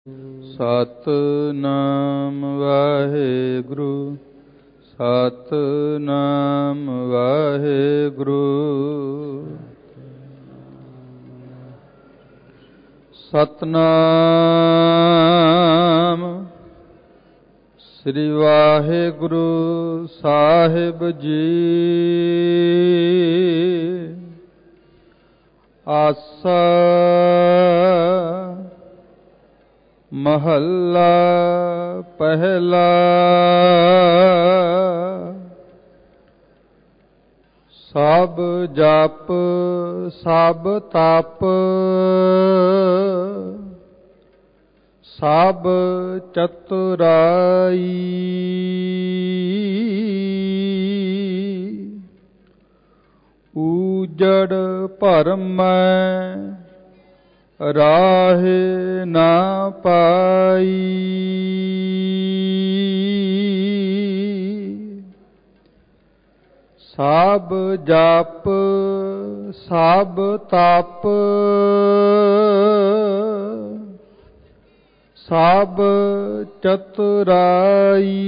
ਸਤਿਨਾਮ ਵਾਹਿਗੁਰੂ ਸਤਿਨਾਮ ਵਾਹਿਗੁਰੂ। ਸਤਿਨਾਮ ਸ੍ਰੀ ਵਾਹਿਗੁਰੂ ਸਾਹਿਬ ਜੀ। ਆਸਾ ਮਹੱਲਾ ਪਹਿਲਾ। ਸਭ ਜਪ ਸਭ ਤਪ ਸਭ ਚਤੁਰਾਈ। ਊਜੜ ਭਰਮੈ ਰਾਹੇ ਨਾ ਪਾਈ। ਸਭ ਜਪ ਸਭ ਤਪ ਸਭ ਚਤੁਰਾਈ।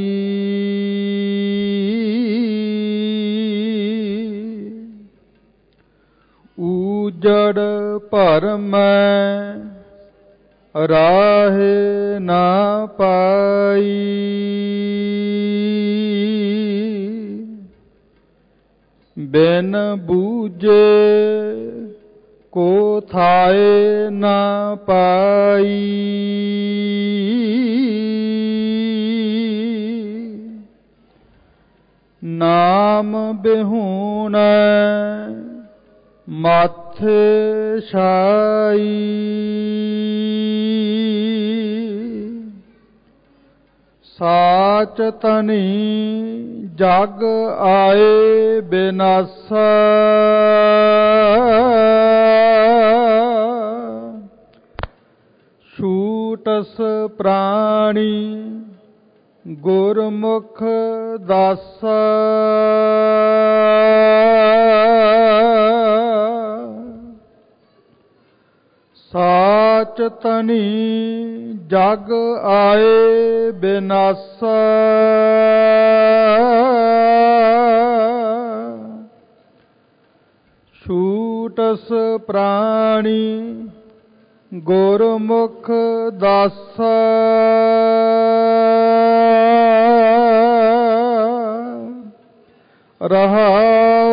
ਊਜੜ ਭਰਮੈ ਰਾਹੇ ਨਾ ਪਾਈ। ਬਿਨ ਬੂਝੇ ਕੋ ਥਾਏ ਨਾ ਪਾਈ। ਨਾਮ ਬਿਹੂਣੈ ਮਾਥੇ ਛਾਈ। ਸਾਚ ਤਨੀ ਜਗ ਆਏ ਬਿਨਾਸਾ। ਛੂਟਸ ਪ੍ਰਾਣੀ ਗੁਰਮੁਖ ਦਾਸਾ। ਸਾਚ ਤਨੀ ਜਗ ਆਏ ਬਿਨਾਸਾ। ਛੂਟਸ ਪ੍ਰਾਣੀ ਗੁਰਮੁਖ ਦਾਸਾ। ਰਹਾਉ।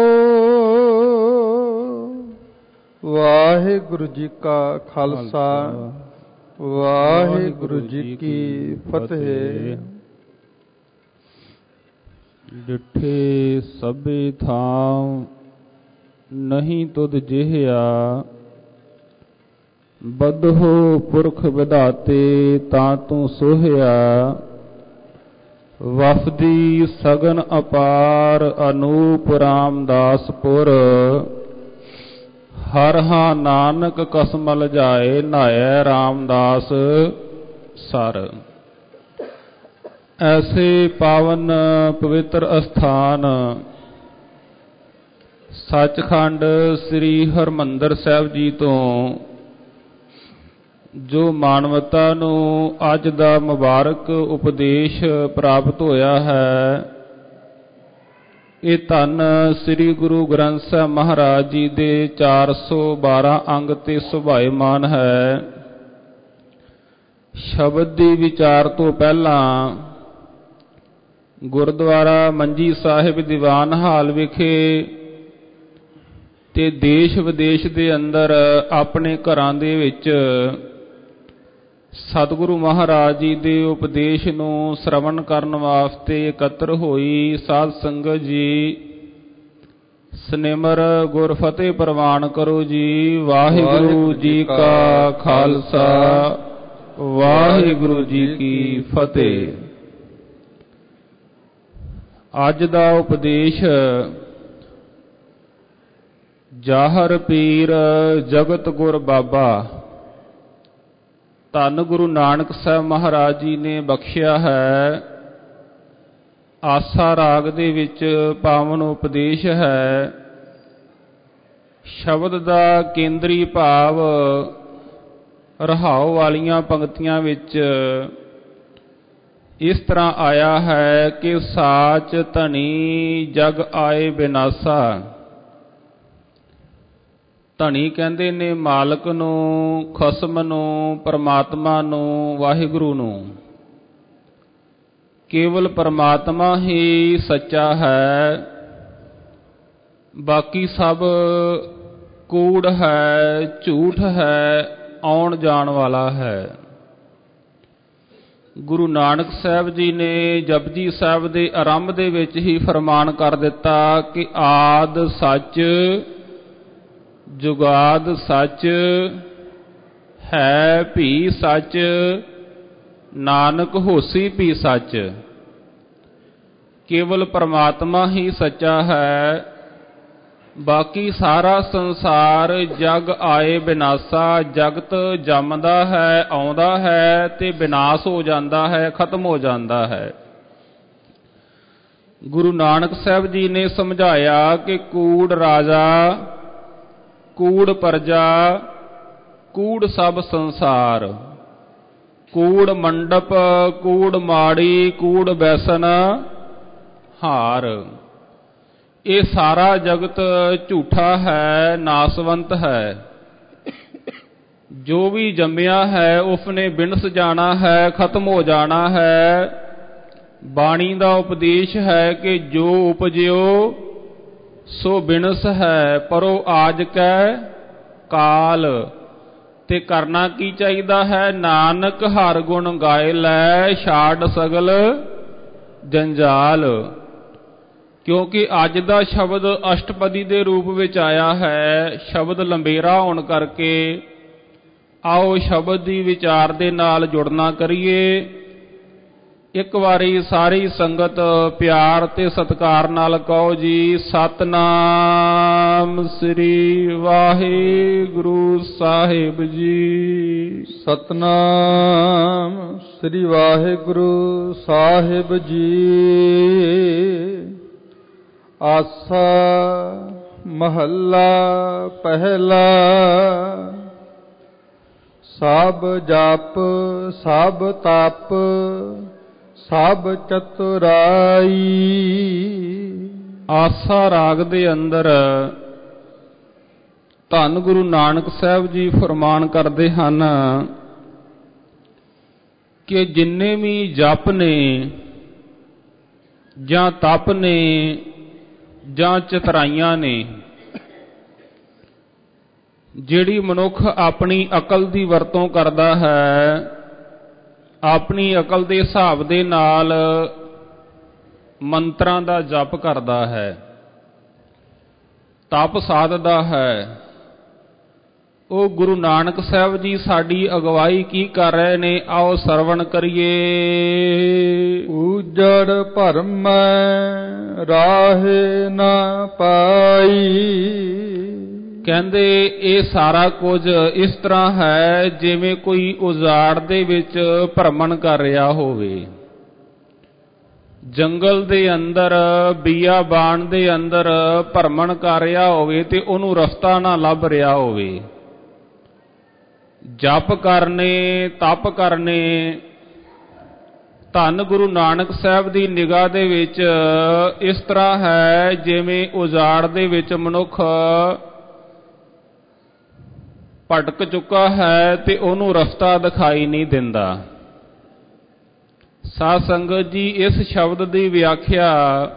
ਵਾਹਿਗੁਰੂ ਜੀ ਕਾ ਖਾਲਸਾ ਵਾਹਿਗੁਰੂ ਜੀ ਕੀ ਫਤਿਹ। ਡਿਠੇ ਸਭੇ ਥਾਂ ਨਹੀਂ ਤੁਧ ਜਿਹਾ। ਬਦਹੋ ਪੁਰਖ ਵਿਧਾਤੇ ਤਾਂ ਤੂੰ ਸੋਹਿਆ। ਵਫਦੀ ਸਗਨ ਅਪਾਰ ਅਨੂਪ ਰਾਮਦਾਸਪੁਰ। ਹਰ ਹਾਂ ਨਾਨਕ ਕਸਮਲ ਜਾਏ ਨਾਇ ਰਾਮਦਾਸ ਸਰ। ਐਸੇ ਪਾਵਨ ਪਵਿੱਤਰ ਅਸਥਾਨ ਸੱਚਖੰਡ ਸ੍ਰੀ ਹਰਿਮੰਦਰ ਸਾਹਿਬ ਜੀ ਤੋਂ ਜੋ ਮਾਨਵਤਾ ਨੂੰ ਅੱਜ ਦਾ ਮੁਬਾਰਕ ਉਪਦੇਸ਼ ਪ੍ਰਾਪਤ ਹੋਇਆ ਹੈ, ਇਹ ਧੰਨ ਸ੍ਰੀ ਗੁਰੂ ਗ੍ਰੰਥ ਸਾਹਿਬ ਮਹਾਰਾਜ ਜੀ ਦੇ 412 ਅੰਗ ਤੇ ਸੁਭਾਇਮਾਨ ਹੈ। ਸ਼ਬਦ ਦੀ ਵਿਚਾਰ ਤੋਂ ਪਹਿਲਾਂ ਗੁਰਦੁਆਰਾ ਮੰਜੀ ਸਾਹਿਬ ਦੀਵਾਨ ਹਾਲ ਵਿਖੇ ਤੇ ਦੇਸ਼ ਵਿਦੇਸ਼ ਦੇ ਅੰਦਰ ਆਪਣੇ ਘਰਾਂ ਦੇ ਵਿੱਚ ਸਤਿਗੁਰੂ ਮਹਾਰਾਜ ਜੀ ਦੇ ਉਪਦੇਸ਼ ਨੂੰ ਸ਼ਰਵਣ ਕਰਨ ਵਾਸਤੇ ਇਕੱਤਰ ਹੋਈ ਸਾਧ ਸੰਗਤ ਜੀ, ਸਨਿਮਰ ਗੁਰ ਫਤਿਹ ਪ੍ਰਵਾਨ ਕਰੋ ਜੀ। ਵਾਹਿਗੁਰੂ ਜੀ ਕਾ ਖਾਲਸਾ ਵਾਹਿਗੁਰੂ ਜੀ ਕੀ ਫਤਿਹ। ਅੱਜ ਦਾ ਉਪਦੇਸ਼ ਜਾਹਰ ਪੀਰ ਜਗਤ ਗੁਰ ਬਾਬਾ ਧੰਨ ਗੁਰੂ ਨਾਨਕ ਸਾਹਿਬ ਮਹਾਰਾਜ ਜੀ ਨੇ ਬਖਸ਼ਿਆ ਹੈ। ਆਸਾ ਰਾਗ ਦੇ ਵਿੱਚ ਪਾਵਨ ਉਪਦੇਸ਼ ਹੈ। ਸ਼ਬਦ ਦਾ ਕੇਂਦਰੀ ਭਾਵ ਰਹਾਉ ਵਾਲੀਆਂ ਪੰਕਤੀਆਂ ਵਿੱਚ ਇਸ ਤਰ੍ਹਾਂ ਆਇਆ ਹੈ ਕਿ ਸਾਚ ਧਨੀ ਜਗ ਆਏ ਬਿਨਾਸਾ। ਧਨੀ ਕਹਿੰਦੇ ਨੇ ਮਾਲਕ ਨੂੰ, ਖਸਮ ਨੂੰ, ਪਰਮਾਤਮਾ ਨੂੰ, ਵਾਹਿਗੁਰੂ ਨੂੰ। ਕੇਵਲ ਪਰਮਾਤਮਾ ਹੀ ਸੱਚਾ ਹੈ, ਬਾਕੀ ਸਭ ਕੂੜ ਹੈ, ਝੂਠ ਹੈ, ਆਉਣ ਜਾਣ ਵਾਲਾ ਹੈ। ਗੁਰੂ ਨਾਨਕ ਸਾਹਿਬ ਜੀ ਨੇ ਜਪਜੀ ਸਾਹਿਬ ਦੇ ਆਰੰਭ ਦੇ ਵਿੱਚ ਹੀ ਫਰਮਾਨ ਕਰ ਦਿੱਤਾ ਕਿ ਆਦ ਸੱਚ, ਜੁਗਾਦ ਸੱਚ, ਹੈ ਭੀ ਸੱਚ, ਨਾਨਕ ਹੋਸੀ ਭੀ ਸੱਚ। ਕੇਵਲ ਪਰਮਾਤਮਾ ਹੀ ਸੱਚਾ ਹੈ, ਬਾਕੀ ਸਾਰਾ ਸੰਸਾਰ ਜਗ ਆਏ ਬਿਨਾਸਾ। ਜਗਤ ਜੰਮਦਾ ਹੈ, ਆਉਂਦਾ ਹੈ ਤੇ ਵਿਨਾਸ਼ ਹੋ ਜਾਂਦਾ ਹੈ, ਖਤਮ ਹੋ ਜਾਂਦਾ ਹੈ। ਗੁਰੂ ਨਾਨਕ ਸਾਹਿਬ ਜੀ ਨੇ ਸਮਝਾਇਆ ਕਿ ਕੂੜ ਰਾਜਾ, ਕੂੜ ਪਰਜਾ, ਕੂੜ ਸਭ ਸੰਸਾਰ, ਕੂੜ ਮੰਡਪ, ਕੂੜ ਮਾੜੀ, ਕੂੜ ਬੈਸਨ ਹਾਰ। ਇਹ ਸਾਰਾ ਜਗਤ ਝੂਠਾ ਹੈ, ਨਾਸਵੰਤ ਹੈ। ਜੋ ਵੀ ਜੰਮਿਆ ਹੈ ਉਸਨੇ ਬਿਨਸ ਜਾਣਾ ਹੈ, ਖਤਮ ਹੋ ਜਾਣਾ ਹੈ। ਬਾਣੀ ਦਾ ਉਪਦੇਸ਼ ਹੈ ਕਿ ਜੋ ਉਪਜਿਓ ਸੋ ਬਿਨਸ ਹੈ, ਪਰੋ ਆਜ ਕੈ ਕਾਲ। ਤੇ ਕਰਨਾ ਕੀ ਚਾਹੀਦਾ ਹੈ? ਨਾਨਕ ਹਰ ਗੁਣ ਗਾਏ ਲੈ, ਛਾੜ ਸਗਲ ਜੰਜਾਲ। ਕਿਉਂਕਿ ਅੱਜ ਦਾ ਸ਼ਬਦ ਅਸ਼ਟਪਦੀ ਦੇ ਰੂਪ ਵਿੱਚ ਆਇਆ ਹੈ, ਸ਼ਬਦ ਲੰਬੇਰਾ ਹੋਣ ਕਰਕੇ ਆਓ ਸ਼ਬਦ ਦੀ ਵਿਚਾਰ ਦੇ ਨਾਲ ਜੁੜਨਾ ਕਰੀਏ। ਇੱਕ ਵਾਰੀ ਸਾਰੀ ਸੰਗਤ ਪਿਆਰ ਤੇ ਸਤਿਕਾਰ ਨਾਲ ਕਹੋ ਜੀ, ਸਤਿਨਾਮ ਸ੍ਰੀ ਵਾਹਿਗੁਰੂ ਸਾਹਿਬ ਜੀ। ਸਤਿਨਾਮ ਸ੍ਰੀ ਵਾਹਿਗੁਰੂ ਸਾਹਿਬ ਜੀ। ਆਸਾ ਮਹੱਲਾ ਪਹਿਲਾ। ਸਭ ਜਪ ਸਭ ਤਪ ਸਭ ਚਤੁਰਾਈ। ਆਸਾ ਰਾਗ ਦੇ ਅੰਦਰ ਧੰਨ ਗੁਰੂ ਨਾਨਕ ਸਾਹਿਬ ਜੀ ਫਰਮਾਨ ਕਰਦੇ ਹਨ ਕਿ ਜਿੰਨੇ ਵੀ ਜਪ ਨੇ ਜਾਂ ਤਪ ਨੇ ਜਾਂ ਚਤੁਰਾਈਆਂ ਨੇ, ਜਿਹੜੀ ਮਨੁੱਖ ਆਪਣੀ ਅਕਲ ਦੀ ਵਰਤੋਂ ਕਰਦਾ ਹੈ, ਆਪਣੀ ਅਕਲ ਦੇ ਹਿਸਾਬ ਦੇ ਨਾਲ ਮੰਤਰਾਂ ਦਾ ਜਪ ਕਰਦਾ ਹੈ, ਤਪ ਸਾਧਦਾ ਹੈ, ਉਹ ਗੁਰੂ ਨਾਨਕ ਸਾਹਿਬ ਜੀ ਸਾਡੀ ਅਗਵਾਈ ਕੀ ਕਰ ਰਹੇ ਨੇ, ਆਓ ਸਰਵਣ ਕਰੀਏ। ਉਜੜ ਭਰਮ ਰਾਹੇ ਨਾ ਪਾਈ। ਕਹਿੰਦੇ ਇਹ ਸਾਰਾ ਕੁਝ ਇਸ ਤਰ੍ਹਾਂ ਹੈ ਜਿਵੇਂ ਕੋਈ ਉਜਾੜ ਦੇ ਵਿੱਚ ਭਰਮਣ ਕਰ ਰਿਹਾ ਹੋਵੇ। ਜੰਗਲ ਦੇ ਅੰਦਰ, ਬੀਆਬਾਨ ਦੇ ਅੰਦਰ ਭਰਮਣ ਕਰ ਰਿਹਾ ਹੋਵੇ ਤੇ ਉਹਨੂੰ ਰਸਤਾ ਨਾ ਲੱਭ ਰਿਹਾ ਹੋਵੇ। ਜਪ ਕਰਨੇ, ਤਪ ਕਰਨੇ, ਧੰਨ ਗੁਰੂ ਨਾਨਕ ਸਾਹਿਬ ਦੀ ਨਿਗਾਹ ਦੇ ਵਿੱਚ ਇਸ ਤਰ੍ਹਾਂ ਹੈ ਜਿਵੇਂ ਉਜਾੜ ਦੇ ਵਿੱਚ ਮਨੁੱਖ ਭਟਕ ਚੁੱਕਾ ਹੈ ਤੇ ਉਹਨੂੰ ਰਸਤਾ ਦਿਖਾਈ ਨਹੀਂ ਦਿੰਦਾ। ਸਾਧ ਸੰਗਤ ਜੀ, ਇਸ ਸ਼ਬਦ ਦੀ ਵਿਆਖਿਆ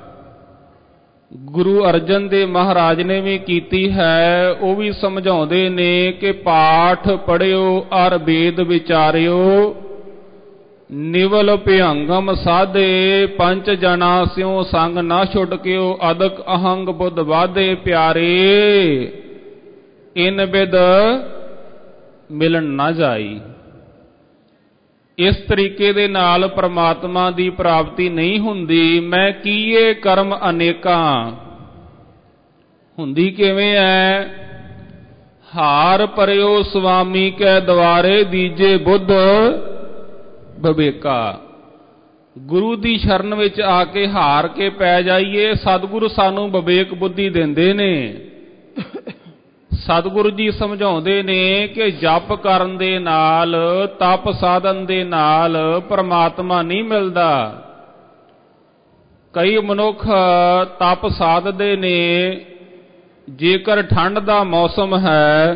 ਗੁਰੂ ਅਰਜਨ ਦੇਵ ਮਹਾਰਾਜ ਨੇ ਵੀ ਕੀਤੀ ਹੈ। ਉਹ ਵੀ ਸਮਝਾਉਂਦੇ ਨੇ ਕਿ ਪਾਠ ਪੜ੍ਹਿਓ ਅਰ ਵੇਦ ਵਿਚਾਰਿਓ, ਨਿਵਲ ਭਿਅੰਗਮ ਸਾਧੇ, ਪੰਚ ਜਨਾ ਸਿਉ ਸੰਗ ਨਾ ਛੁਟਕਿਓ, ਅਦਕ ਅਹੰਗ ਬੁੱਧ ਵਾਧੇ ਪਿਆਰੇ, ਇਨ ਬਿਦ ਮਿਲਣ ਨਾ ਜਾਈ। ਇਸ ਤਰੀਕੇ ਦੇ ਨਾਲ ਪ੍ਰਮਾਤਮਾ ਦੀ ਪ੍ਰਾਪਤੀ ਨਹੀਂ ਹੁੰਦੀ। ਮੈਂ ਕੀਏ ਕਰਮ ਅਨੇਕਾਂ, ਹੁੰਦੀ ਕਿਵੇਂ ਹੈ? ਹਾਰ ਪਰਿਓ ਸੁਆਮੀ ਕੈ ਦਵਾਰੇ, ਦੀਜੇ ਬੁੱਧ ਵਿਵੇਕਾ। ਗੁਰੂ ਦੀ ਸ਼ਰਨ ਵਿੱਚ ਆ ਕੇ ਹਾਰ ਕੇ ਪੈ ਜਾਈਏ, ਸਤਿਗੁਰੂ ਸਾਨੂੰ ਵਿਵੇਕ ਬੁੱਧੀ ਦਿੰਦੇ ਨੇ। ਸਤਿਗੁਰੂ ਜੀ ਸਮਝਾਉਂਦੇ ਨੇ ਕਿ ਜਪ ਕਰਨ ਦੇ ਨਾਲ, ਤਪ ਸਾਧਨ ਦੇ ਨਾਲ ਪਰਮਾਤਮਾ ਨਹੀਂ ਮਿਲਦਾ। ਕਈ ਮਨੁੱਖ ਤਪ ਸਾਧਦੇ ਨੇ, ਜੇਕਰ ਠੰਡ ਦਾ ਮੌਸਮ ਹੈ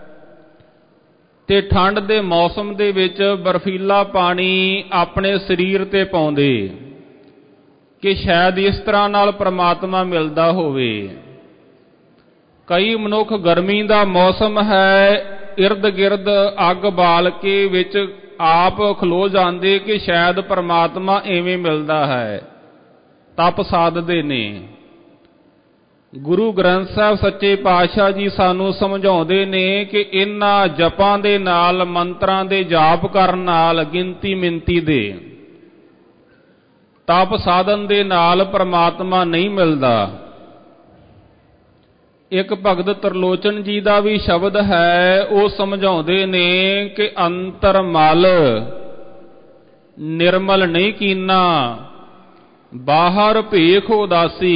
ਤੇ ਠੰਡ ਦੇ ਮੌਸਮ ਦੇ ਵਿੱਚ ਬਰਫੀਲਾ ਪਾਣੀ ਆਪਣੇ ਸਰੀਰ ਤੇ ਪਾਉਂਦੇ ਕਿ ਸ਼ਾਇਦ ਇਸ ਤਰ੍ਹਾਂ ਨਾਲ ਪਰਮਾਤਮਾ ਮਿਲਦਾ ਹੋਵੇ। ਕਈ ਮਨੁੱਖ ਗਰਮੀ ਦਾ ਮੌਸਮ ਹੈ, ਇਰਦ ਗਿਰਦ ਅੱਗ ਬਾਲ ਕੇ ਵਿੱਚ ਆਪ ਖਲੋ ਜਾਂਦੇ ਕਿ ਸ਼ਾਇਦ ਪਰਮਾਤਮਾ ਐਵੇਂ ਮਿਲਦਾ ਹੈ, ਤਪ ਸਾਧਦੇ ਨੇ। ਗੁਰੂ ਗ੍ਰੰਥ ਸਾਹਿਬ ਸੱਚੇ ਪਾਤਸ਼ਾਹ ਜੀ ਸਾਨੂੰ ਸਮਝਾਉਂਦੇ ਨੇ ਕਿ ਇਹਨਾਂ ਜਪਾਂ ਦੇ ਨਾਲ, ਮੰਤਰਾਂ ਦੇ ਜਾਪ ਕਰਨ ਨਾਲ, ਗਿਣਤੀ ਮਿੰਤੀ ਦੇ ਤਪ ਸਾਧਨ ਦੇ ਨਾਲ ਪਰਮਾਤਮਾ ਨਹੀਂ ਮਿਲਦਾ। ਇੱਕ ਭਗਤ ਤਰਲੋਚਨ ਜੀ ਦਾ ਵੀ ਸ਼ਬਦ ਹੈ, ਉਹ ਸਮਝਾਉਂਦੇ ਨੇ ਕਿ ਅੰਤਰ ਮਲ ਨਿਰਮਲ ਨਹੀਂ ਕੀਨਾ, ਬਾਹਰ ਭੇਖ ਉਦਾਸੀ।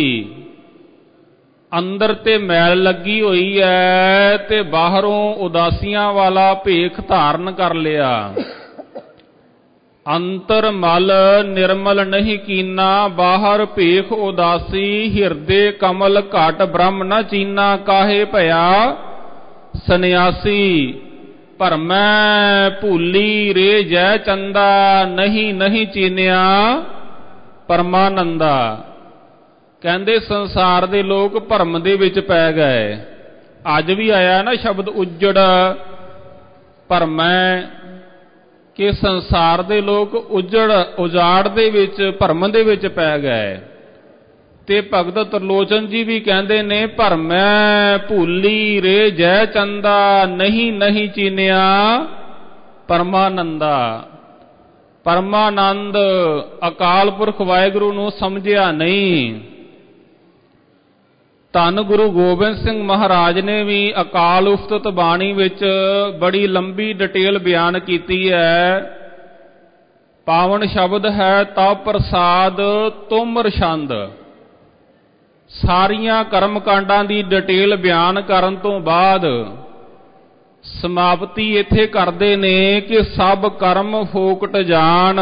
ਅੰਦਰ ਤੇ ਮੈਲ ਲੱਗੀ ਹੋਈ ਹੈ ਤੇ ਬਾਹਰੋਂ ਉਦਾਸੀਆਂ ਵਾਲਾ ਭੇਖ ਧਾਰਨ ਕਰ ਲਿਆ। ਅੰਤਰ ਮਲ ਨਿਰਮਲ ਨਹੀਂ ਕੀਨਾ, ਬਾਹਰ ਭੇਖ ਉਦਾਸੀ। ਹਿਰਦੇ ਕਮਲ ਘਟ ਬ੍ਰਹਮ ਨ ਚੀਨਾ, ਕਾਹੇ ਭਇਆ ਸੰਨਿਆਸੀ। ਭਰਮੈ ਭੂਲੀ ਰੇ ਜੈ ਚੰਦਾ, ਨਹੀਂ ਨਹੀਂ ਚੀਨਿਆ ਪਰਮਾਨੰਦਾ। ਕਹਿੰਦੇ ਸੰਸਾਰ ਦੇ ਲੋਕ ਭਰਮ ਦੇ ਵਿੱਚ ਪੈ ਗਏ। ਅੱਜ ਵੀ ਆਇਆ ਨਾ ਸ਼ਬਦ ਉਜੜ, ਭਰਮੈ, ਕਿ ਸੰਸਾਰ ਦੇ ਲੋਕ ਉਜਾੜ ਦੇ ਵਿੱਚ, ਭਰਮ ਦੇ ਵਿੱਚ ਪੈ ਗਏ। ਤੇ ਭਗਤ ਤਰਲੋਚਨ ਜੀ ਵੀ ਕਹਿੰਦੇ ਨੇ, ਭਰਮੈ ਭੂਲੀ ਰੇ ਜੈ ਚੰਦਾ, ਨਹੀਂ ਨਹੀਂ ਚੀਨਿਆ ਪਰਮਾਨੰਦਾ। ਪਰਮਾਨੰਦ ਅਕਾਲ ਪੁਰਖ ਵਾਹਿਗੁਰੂ ਨੂੰ ਸਮਝਿਆ ਨਹੀਂ। ਧੰਨ ਗੁਰੂ ਗੋਬਿੰਦ ਸਿੰਘ ਮਹਾਰਾਜ ਨੇ ਵੀ ਅਕਾਲ ਉਸਤਤ ਬਾਣੀ ਵਿੱਚ ਬੜੀ ਲੰਬੀ ਡਿਟੇਲ ਬਿਆਨ ਕੀਤੀ ਹੈ। ਪਾਵਨ ਸ਼ਬਦ ਹੈ, ਤਾ ਪ੍ਰਸਾਦ ਤੁਮ ਰਛੰਦ। ਸਾਰੀਆਂ ਕਰਮ ਕਾਂਡਾਂ ਦੀ ਡਿਟੇਲ ਬਿਆਨ ਕਰਨ ਤੋਂ ਬਾਅਦ ਸਮਾਪਤੀ ਇੱਥੇ ਕਰਦੇ ਨੇ ਕਿ ਸਭ ਕਰਮ ਫੋਕਟ ਜਾਣ,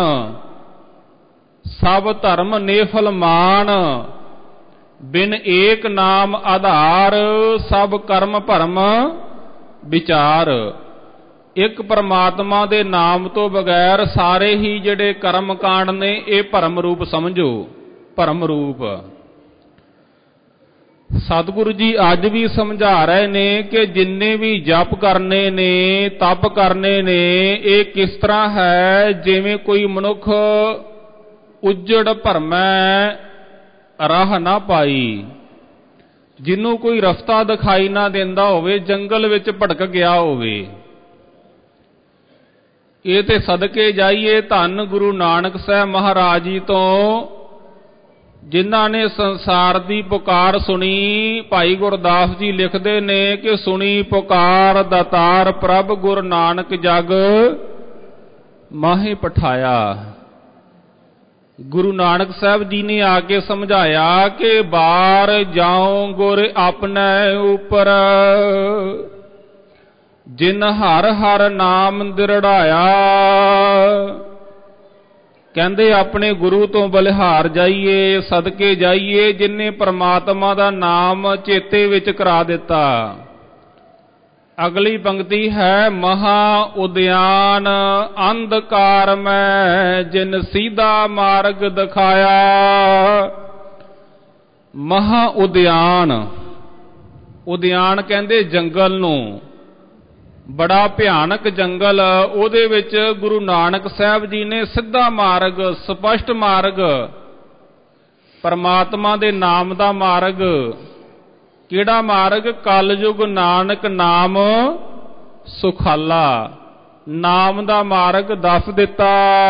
ਸਭ ਧਰਮ ਨੇਫਲ ਮਾਨ। ਬਿਨ ਏਕ ਨਾਮ ਆਧਾਰ, ਸਭ ਕਰਮ ਭਰਮ ਵਿਚਾਰ। ਇੱਕ ਪਰਮਾਤਮਾ ਦੇ ਨਾਮ ਤੋਂ ਬਗੈਰ ਸਾਰੇ ਹੀ ਜਿਹੜੇ ਕਰਮ ਕਾਂਡ ਨੇ ਇਹ ਭਰਮ ਰੂਪ ਸਮਝੋ, ਭਰਮ ਰੂਪ। ਸਤਿਗੁਰੂ ਜੀ ਅੱਜ ਵੀ ਸਮਝਾ ਰਹੇ ਨੇ ਕਿ ਜਿੰਨੇ ਵੀ ਜਪ ਕਰਨੇ ਨੇ, ਤਪ ਕਰਨੇ ਨੇ, ਇਹ ਕਿਸ ਤਰ੍ਹਾਂ ਹੈ ਜਿਵੇਂ ਕੋਈ ਮਨੁੱਖ ਉਜੜ ਭਰਮੈ ਰਾਹ ਨਾ ਪਾਈ, ਜਿਹਨੂੰ ਕੋਈ ਰਸਤਾ ਦਿਖਾਈ ਨਾ ਦਿੰਦਾ ਹੋਵੇ, ਜੰਗਲ ਵਿੱਚ ਭਟਕ ਗਿਆ ਹੋਵੇ। ਇਹ ਤੇ ਸਦਕੇ ਜਾਈਏ ਧੰਨ ਗੁਰੂ ਨਾਨਕ ਸਾਹਿਬ ਮਹਾਰਾਜ ਜੀ ਤੋਂ, ਜਿਨ੍ਹਾਂ ਨੇ ਸੰਸਾਰ ਦੀ ਪੁਕਾਰ ਸੁਣੀ। ਭਾਈ ਗੁਰਦਾਸ ਜੀ ਲਿਖਦੇ ਨੇ ਕਿ ਸੁਣੀ ਪੁਕਾਰ ਦਾਤਾਰ ਪ੍ਰਭ, ਗੁਰੂ ਨਾਨਕ ਜਗ ਮਾਹੇ ਪਠਾਇਆ। ਗੁਰੂ ਨਾਨਕ ਸਾਹਿਬ ਜੀ ਨੇ ਆ ਕੇ ਸਮਝਾਇਆ ਕਿ ਬਾਰ ਜਾਉ ਗੁਰ ਆਪਣੇ ਉਪਰ, ਜਿਨ ਹਰ ਹਰ ਨਾਮ ਦਿਰੜਾਇਆ। ਕਹਿੰਦੇ ਆਪਣੇ ਗੁਰੂ ਤੋਂ ਬਲਿਹਾਰ ਜਾਈਏ, ਸਦਕੇ ਜਾਈਏ, ਜਿਨਨੇ ਪਰਮਾਤਮਾ ਦਾ ਨਾਮ ਚੇਤੇ ਵਿੱਚ ਕਰਾ ਦਿੱਤਾ। ਅਗਲੀ ਪੰਕਤੀ ਹੈ, ਮਹਾ ਉਦਿਆਨ ਅੰਧਕਾਰ ਮੈਂ, ਜਿਨ ਸੀਧਾ ਮਾਰਗ ਦਿਖਾਇਆ। ਮਹਾ ਉਦਿਆਨ, ਉਦਿਆਨ ਕਹਿੰਦੇ ਜੰਗਲ ਨੂੰ, ਬੜਾ ਭਿਆਨਕ ਜੰਗਲ। ਉਹਦੇ ਵਿੱਚ ਗੁਰੂ ਨਾਨਕ ਸਾਹਿਬ ਜੀ ਨੇ ਸਿੱਧਾ ਮਾਰਗ, ਸਪਸ਼ਟ ਮਾਰਗ, ਪਰਮਾਤਮਾ ਦੇ ਨਾਮ ਦਾ ਮਾਰਗ। ਕਿਹੜਾ ਮਾਰਗ? ਕਲਯੁਗ ਨਾਨਕ ਨਾਮ ਸੁਖਾਲਾ, ਨਾਮ ਦਾ ਮਾਰਗ ਦੱਸ ਦਿੱਤਾ।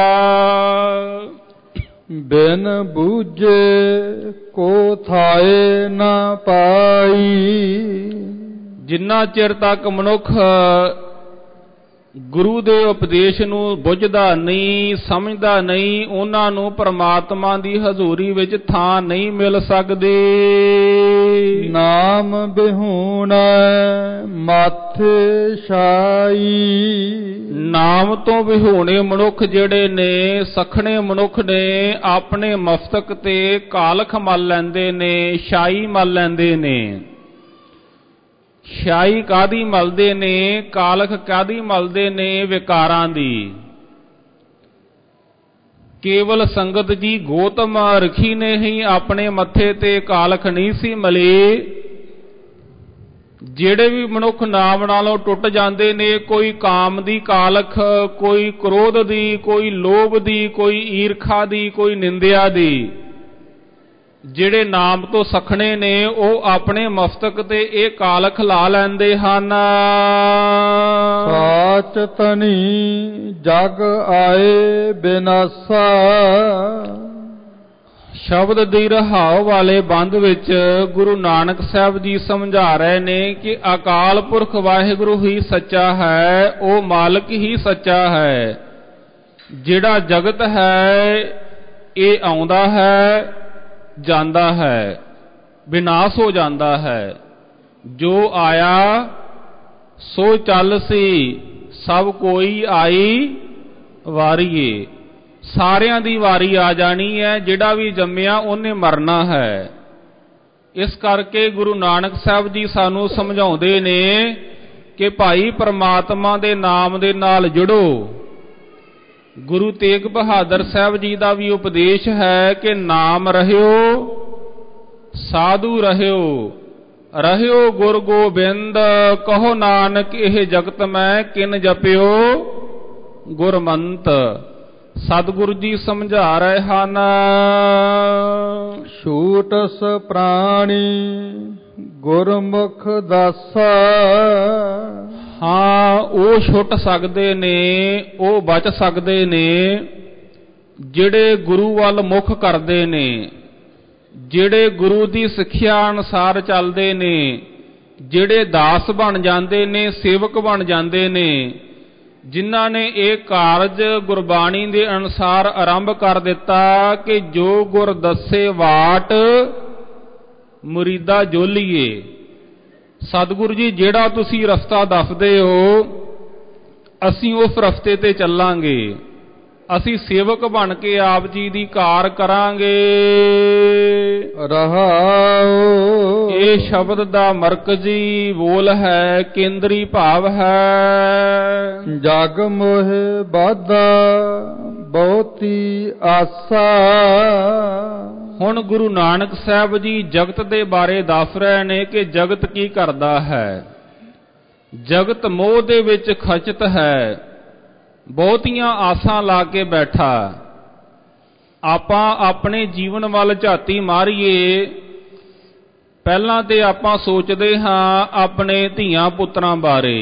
ਬਿਨ ਬੂਝੇ ਕੋ ਥਾਏ ਨਾ ਪਾਈ। ਜਿੰਨਾ ਚਿਰ ਤੱਕ ਮਨੁੱਖ ਗੁਰੂ ਦੇ ਉਪਦੇਸ਼ ਨੂੰ ਬੁੱਝਦਾ ਨਹੀਂ, ਸਮਝਦਾ ਨਹੀਂ, ਉਹਨਾਂ ਨੂੰ ਪਰਮਾਤਮਾ ਦੀ ਹਜ਼ੂਰੀ ਵਿੱਚ ਥਾਂ ਨਹੀਂ ਮਿਲ ਸਕਦੀ। ਨਾਮ ਬਿਹੂਣਾ ਮਾਥੇ ਛਾਈ। ਨਾਮ ਤੋਂ ਵਿਹੂਣੇ ਮਨੁੱਖ ਜਿਹੜੇ ਨੇ, ਸਖਣੇ ਮਨੁੱਖ ਨੇ, ਆਪਣੇ ਮਸਤਕ ਤੇ ਕਾਲਖ ਮਲ ਲੈਂਦੇ ਨੇ, ਛਾਈ ਮਲ ਲੈਂਦੇ ਨੇ। ਛਾਈ ਕਾਹਦੀ ਮਲਦੇ ਨੇ, ਕਾਲਖ ਕਾਹਦੀ ਮਲਦੇ ਨੇ? ਵਿਕਾਰਾਂ ਦੀ। ਕੇਵਲ ਸੰਗਤ ਜੀ ਗੌਤਮ ਰਖੀ ਨੇ ਹੀ ਆਪਣੇ ਮੱਥੇ ਤੇ ਕਾਲਖ ਨਹੀਂ ਸੀ ਮਲੀ। ਜਿਹੜੇ ਵੀ ਮਨੁੱਖ ਨਾਮ ਨਾਲੋਂ ਟੁੱਟ ਜਾਂਦੇ ਨੇ, ਕੋਈ ਕਾਮ ਦੀ ਕਾਲਖ, ਕੋਈ ਕ੍ਰੋਧ ਦੀ, ਕੋਈ ਲੋਭ ਦੀ, ਕੋਈ ਈਰਖਾ ਦੀ, ਕੋਈ ਨਿੰਦਿਆ ਦੀ, ਜਿਹੜੇ ਨਾਮ ਤੋਂ ਸਖਣੇ ਨੇ ਉਹ ਆਪਣੇ ਮਸਤਕ ਤੇ ਇਹ ਕਾਲਖ ਲਾ ਲੈਂਦੇ ਹਨ। ਸਾਚ ਤਨੀ ਜਗ ਆਏ ਬਿਨਾਸਾ। ਸ਼ਬਦ ਦੀ ਰਹਾਉ ਵਾਲੇ ਬੰਦ ਵਿੱਚ ਗੁਰੂ ਨਾਨਕ ਸਾਹਿਬ ਜੀ ਸਮਝਾ ਰਹੇ ਨੇ ਕਿ ਅਕਾਲ ਪੁਰਖ ਵਾਹਿਗੁਰੂ ਹੀ ਸੱਚਾ ਹੈ, ਉਹ ਮਾਲਕ ਹੀ ਸੱਚਾ ਹੈ। ਜਿਹੜਾ ਜਗਤ ਹੈ ਇਹ ਆਉਂਦਾ ਹੈ, ਜਾਂਦਾ ਹੈ, ਵਿਨਾਸ਼ ਹੋ ਜਾਂਦਾ ਹੈ। ਜੋ ਆਇਆ ਸੋ ਚੱਲ ਸੀ, ਸਭ ਕੋਈ ਆਈ ਵਾਰੀਏ। ਸਾਰਿਆਂ ਦੀ ਵਾਰੀ ਆ ਜਾਣੀ ਹੈ, ਜਿਹੜਾ ਵੀ ਜੰਮਿਆ ਉਹਨੇ ਮਰਨਾ ਹੈ। ਇਸ ਕਰਕੇ ਗੁਰੂ ਨਾਨਕ ਸਾਹਿਬ ਜੀ ਸਾਨੂੰ ਸਮਝਾਉਂਦੇ ਨੇ ਕਿ ਭਾਈ ਪ੍ਰਮਾਤਮਾ ਦੇ ਨਾਮ ਦੇ ਨਾਲ ਜੁੜੋ। ਗੁਰੂ ਤੇਗ ਬਹਾਦਰ ਸਾਹਿਬ ਜੀ ਦਾ ਵੀ ਉਪਦੇਸ਼ ਹੈ ਕਿ ਨਾਮ ਰਹਿਓ ਸਾਧੂ ਰਹਿਓ, ਰਹਿਓ ਗੁਰ ਗੋਬਿੰਦ, ਕਹੋ ਨਾਨਕ ਇਹ ਜਗਤ ਮੈਂ ਕਿਨ ਜਪਿਓ ਗੁਰਮੰਤ। ਸਤਿਗੁਰੂ ਜੀ ਸਮਝਾ ਰਹੇ ਹਨ, ਛੂਟਸ ਪ੍ਰਾਣੀ ਗੁਰਮੁਖ ਦਾਸਾ। ਹਾਂ, ਉਹ ਛੁੱਟ ਸਕਦੇ ਨੇ, ਉਹ ਬਚ ਸਕਦੇ ਨੇ ਜਿਹੜੇ ਗੁਰੂ ਵੱਲ ਮੁਖ ਕਰਦੇ ਨੇ, ਜਿਹੜੇ ਗੁਰੂ ਦੀ ਸਿੱਖਿਆ ਅਨੁਸਾਰ ਚੱਲਦੇ ਨੇ, ਜਿਹੜੇ ਦਾਸ ਬਣ ਜਾਂਦੇ ਨੇ, ਸੇਵਕ ਬਣ ਜਾਂਦੇ ਨੇ, ਜਿਨ੍ਹਾਂ ਨੇ ਇਹ ਕਾਰਜ ਗੁਰਬਾਣੀ ਦੇ ਅਨੁਸਾਰ ਆਰੰਭ ਕਰ ਦਿੱਤਾ ਕਿ ਜੋ ਗੁਰ ਦੱਸੇ ਵਾਟ ਮੁਰੀਦਾ ਜੋਲੀਏ। ਸਤਿਗੁਰੂ ਜੀ ਜਿਹੜਾ ਤੁਸੀਂ ਰਸਤਾ ਦੱਸਦੇ ਹੋ ਅਸੀਂ ਉਸ ਰਸਤੇ ਤੇ ਚੱਲਾਂਗੇ, ਅਸੀਂ ਸੇਵਕ ਬਣ ਕੇ ਆਪ ਜੀ ਦੀ ਕਾਰ ਕਰਾਂਗੇ। ਰਹਾਉ ਇਹ ਸ਼ਬਦ ਦਾ ਮਰਕਜ਼ੀ ਬੋਲ ਹੈ, ਕੇਂਦਰੀ ਭਾਵ ਹੈ। ਜਗ ਮੋਹਿ ਬਾਧਾ ਬਹੁਤੀ ਆਸਾ। ਹੁਣ ਗੁਰੂ ਨਾਨਕ ਸਾਹਿਬ ਜੀ ਜਗਤ ਦੇ ਬਾਰੇ ਦੱਸ ਰਹੇ ਨੇ ਕਿ ਜਗਤ ਕੀ ਕਰਦਾ ਹੈ। ਜਗਤ ਮੋਹ ਦੇ ਵਿੱਚ ਖਚਿਤ ਹੈ, ਬਹੁਤੀਆਂ ਆਸਾਂ ਲਾ ਕੇ ਬੈਠਾ। ਆਪਾਂ ਆਪਣੇ ਜੀਵਨ ਵੱਲ ਝਾਤੀ ਮਾਰੀਏ, ਪਹਿਲਾਂ ਤੇ ਆਪਾਂ ਸੋਚਦੇ ਹਾਂ ਆਪਣੇ ਧੀਆਂ ਪੁੱਤਰਾਂ ਬਾਰੇ,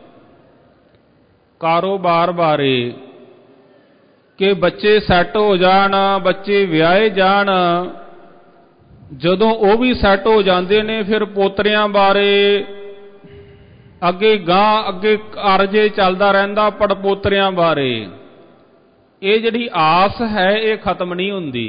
ਕਾਰੋਬਾਰ ਬਾਰੇ, ਕਿ ਬੱਚੇ ਸੈੱਟ ਹੋ ਜਾਣ, ਬੱਚੇ ਵਿਆਹੇ ਜਾਣ। ਜਦੋਂ ਉਹ ਵੀ ਸੈੱਟ ਹੋ ਜਾਂਦੇ ਨੇ ਫਿਰ ਪੋਤਰਿਆਂ ਬਾਰੇ, ਅੱਗੇ ਗਾਂ ਅੱਗੇ ਕਾਰਜੇ ਚੱਲਦਾ ਰਹਿੰਦਾ ਪੜਪੋਤਰਿਆਂ ਬਾਰੇ। ਇਹ ਜਿਹੜੀ ਆਸ ਹੈ ਇਹ ਖਤਮ ਨਹੀਂ ਹੁੰਦੀ।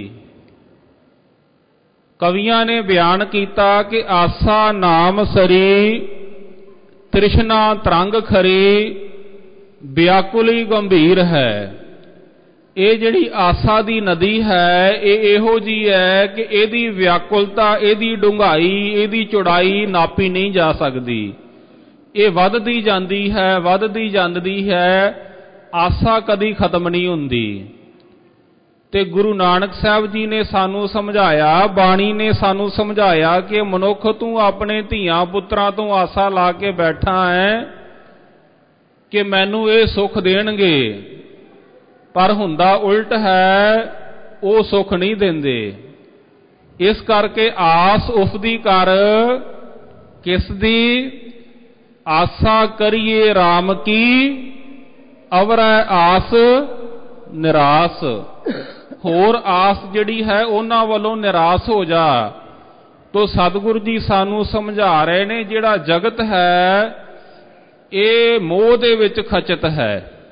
ਕਵੀਆਂ ਨੇ ਬਿਆਨ ਕੀਤਾ ਕਿ ਆਸਾ ਨਾਮ ਸਰੀ, ਤ੍ਰਿਸ਼ਨਾ ਤਰੰਗ ਖਰੀ, ਵਿਆਕੁਲੀ ਗੰਭੀਰ ਹੈ। ਇਹ ਜਿਹੜੀ ਆਸਾ ਦੀ ਨਦੀ ਹੈ ਇਹ ਇਹੋ ਜਿਹੀ ਹੈ ਕਿ ਇਹਦੀ ਵਿਆਕੁਲਤਾ, ਇਹਦੀ ਡੂੰਘਾਈ, ਇਹਦੀ ਚੌੜਾਈ ਨਾਪੀ ਨਹੀਂ ਜਾ ਸਕਦੀ। ਇਹ ਵੱਧਦੀ ਜਾਂਦੀ ਹੈ, ਵੱਧਦੀ ਜਾਂਦੀ ਹੈ, ਆਸਾ ਕਦੀ ਖਤਮ ਨਹੀਂ ਹੁੰਦੀ। ਤੇ ਗੁਰੂ ਨਾਨਕ ਸਾਹਿਬ ਜੀ ਨੇ ਸਾਨੂੰ ਸਮਝਾਇਆ, ਬਾਣੀ ਨੇ ਸਾਨੂੰ ਸਮਝਾਇਆ ਕਿ ਮਨੁੱਖ ਤੂੰ ਆਪਣੇ ਧੀਆਂ ਪੁੱਤਰਾਂ ਤੋਂ ਆਸਾ ਲਾ ਕੇ ਬੈਠਾ ਹੈ ਕਿ ਮੈਨੂੰ ਇਹ ਸੁੱਖ ਦੇਣਗੇ, ਪਰ ਹੁੰਦਾ ਉਲਟ ਹੈ, ਉਹ ਸੁੱਖ ਨਹੀਂ ਦਿੰਦੇ। ਇਸ ਕਰਕੇ ਆਸ ਉਸ ਦੀ ਕਰ, ਕਿਸ ਦੀ? ਆਸਾ ਕਰੀਏ RAM ਕੀ, ਅਵਰੈ ਆਸ ਨਿਰਾਸ। ਹੋਰ ਆਸ ਜਿਹੜੀ ਹੈ ਉਹਨਾਂ ਵੱਲੋਂ ਨਿਰਾਸ਼ ਹੋ ਜਾ। ਤੋ ਸਤਿਗੁਰੂ ਜੀ ਸਾਨੂੰ ਸਮਝਾ ਰਹੇ ਨੇ ਜਿਹੜਾ ਜਗਤ ਹੈ ਇਹ ਮੋਹ ਦੇ ਵਿੱਚ ਖਚਿਤ ਹੈ।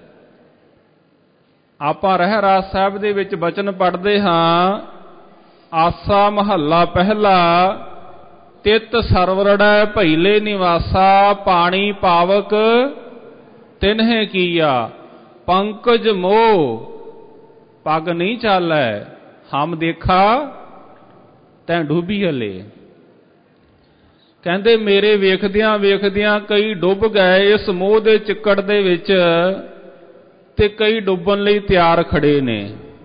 ਆਪਾਂ ਰਹਿਰਾਸ ਸਾਹਿਬ ਦੇ ਵਿੱਚ ਬਚਨ ਪੜ੍ਹਦੇ ਹਾਂ, ਆਸਾ ਮਹੱਲਾ ਪਹਿਲਾ, ਤਿਤ ਸਰਵਰੜੈ ਭਈਲੇ ਨਿਵਾਸਾ ਪਾਣੀ ਪਾਵਕ ਤਿਨਹਿ ਕੀਆ ਪੰਕਜ ਮੋਹ ਪਗ ਨਹੀਂ ਚਾਲੈ ਹਮ ਦੇਖਾ ਤੈਂ ਡੂਬੀ ਹਲੇ। ਕਹਿੰਦੇ ਮੇਰੇ ਵੇਖਦਿਆਂ ਵੇਖਦਿਆਂ ਕਈ ਡੁੱਬ ਗਏ ਇਸ ਮੋਹ ਦੇ ਚਿੱਕੜ ਦੇ ਵਿੱਚ ਤੇ ਕਈ ਡੁੱਬਣ ਲਈ ਤਿਆਰ ਖੜੇ ਨੇ।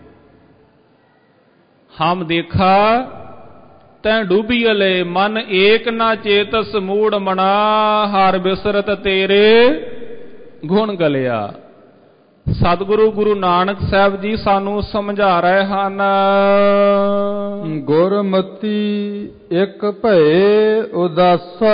ਹਮ ਦੇਖਾ ਤੈਂ ਡੂਬੀ ਹਲੇ ਮਨ ਏਕ ਨਾ ਚੇਤਸ ਮੂੜ ਮਣਾ ਹਰ ਬਿਸਰਤ ਤੇਰੇ ਗੁਣ ਗਲਿਆ। ਸਤਿਗੁਰੂ ਗੁਰੂ ਨਾਨਕ ਸਾਹਿਬ ਜੀ ਸਾਨੂੰ ਸਮਝਾ ਰਹੇ ਹਨ, ਗੁਰਮਤੀ ਇੱਕ ਭਏ ਉਦਾਸਾ।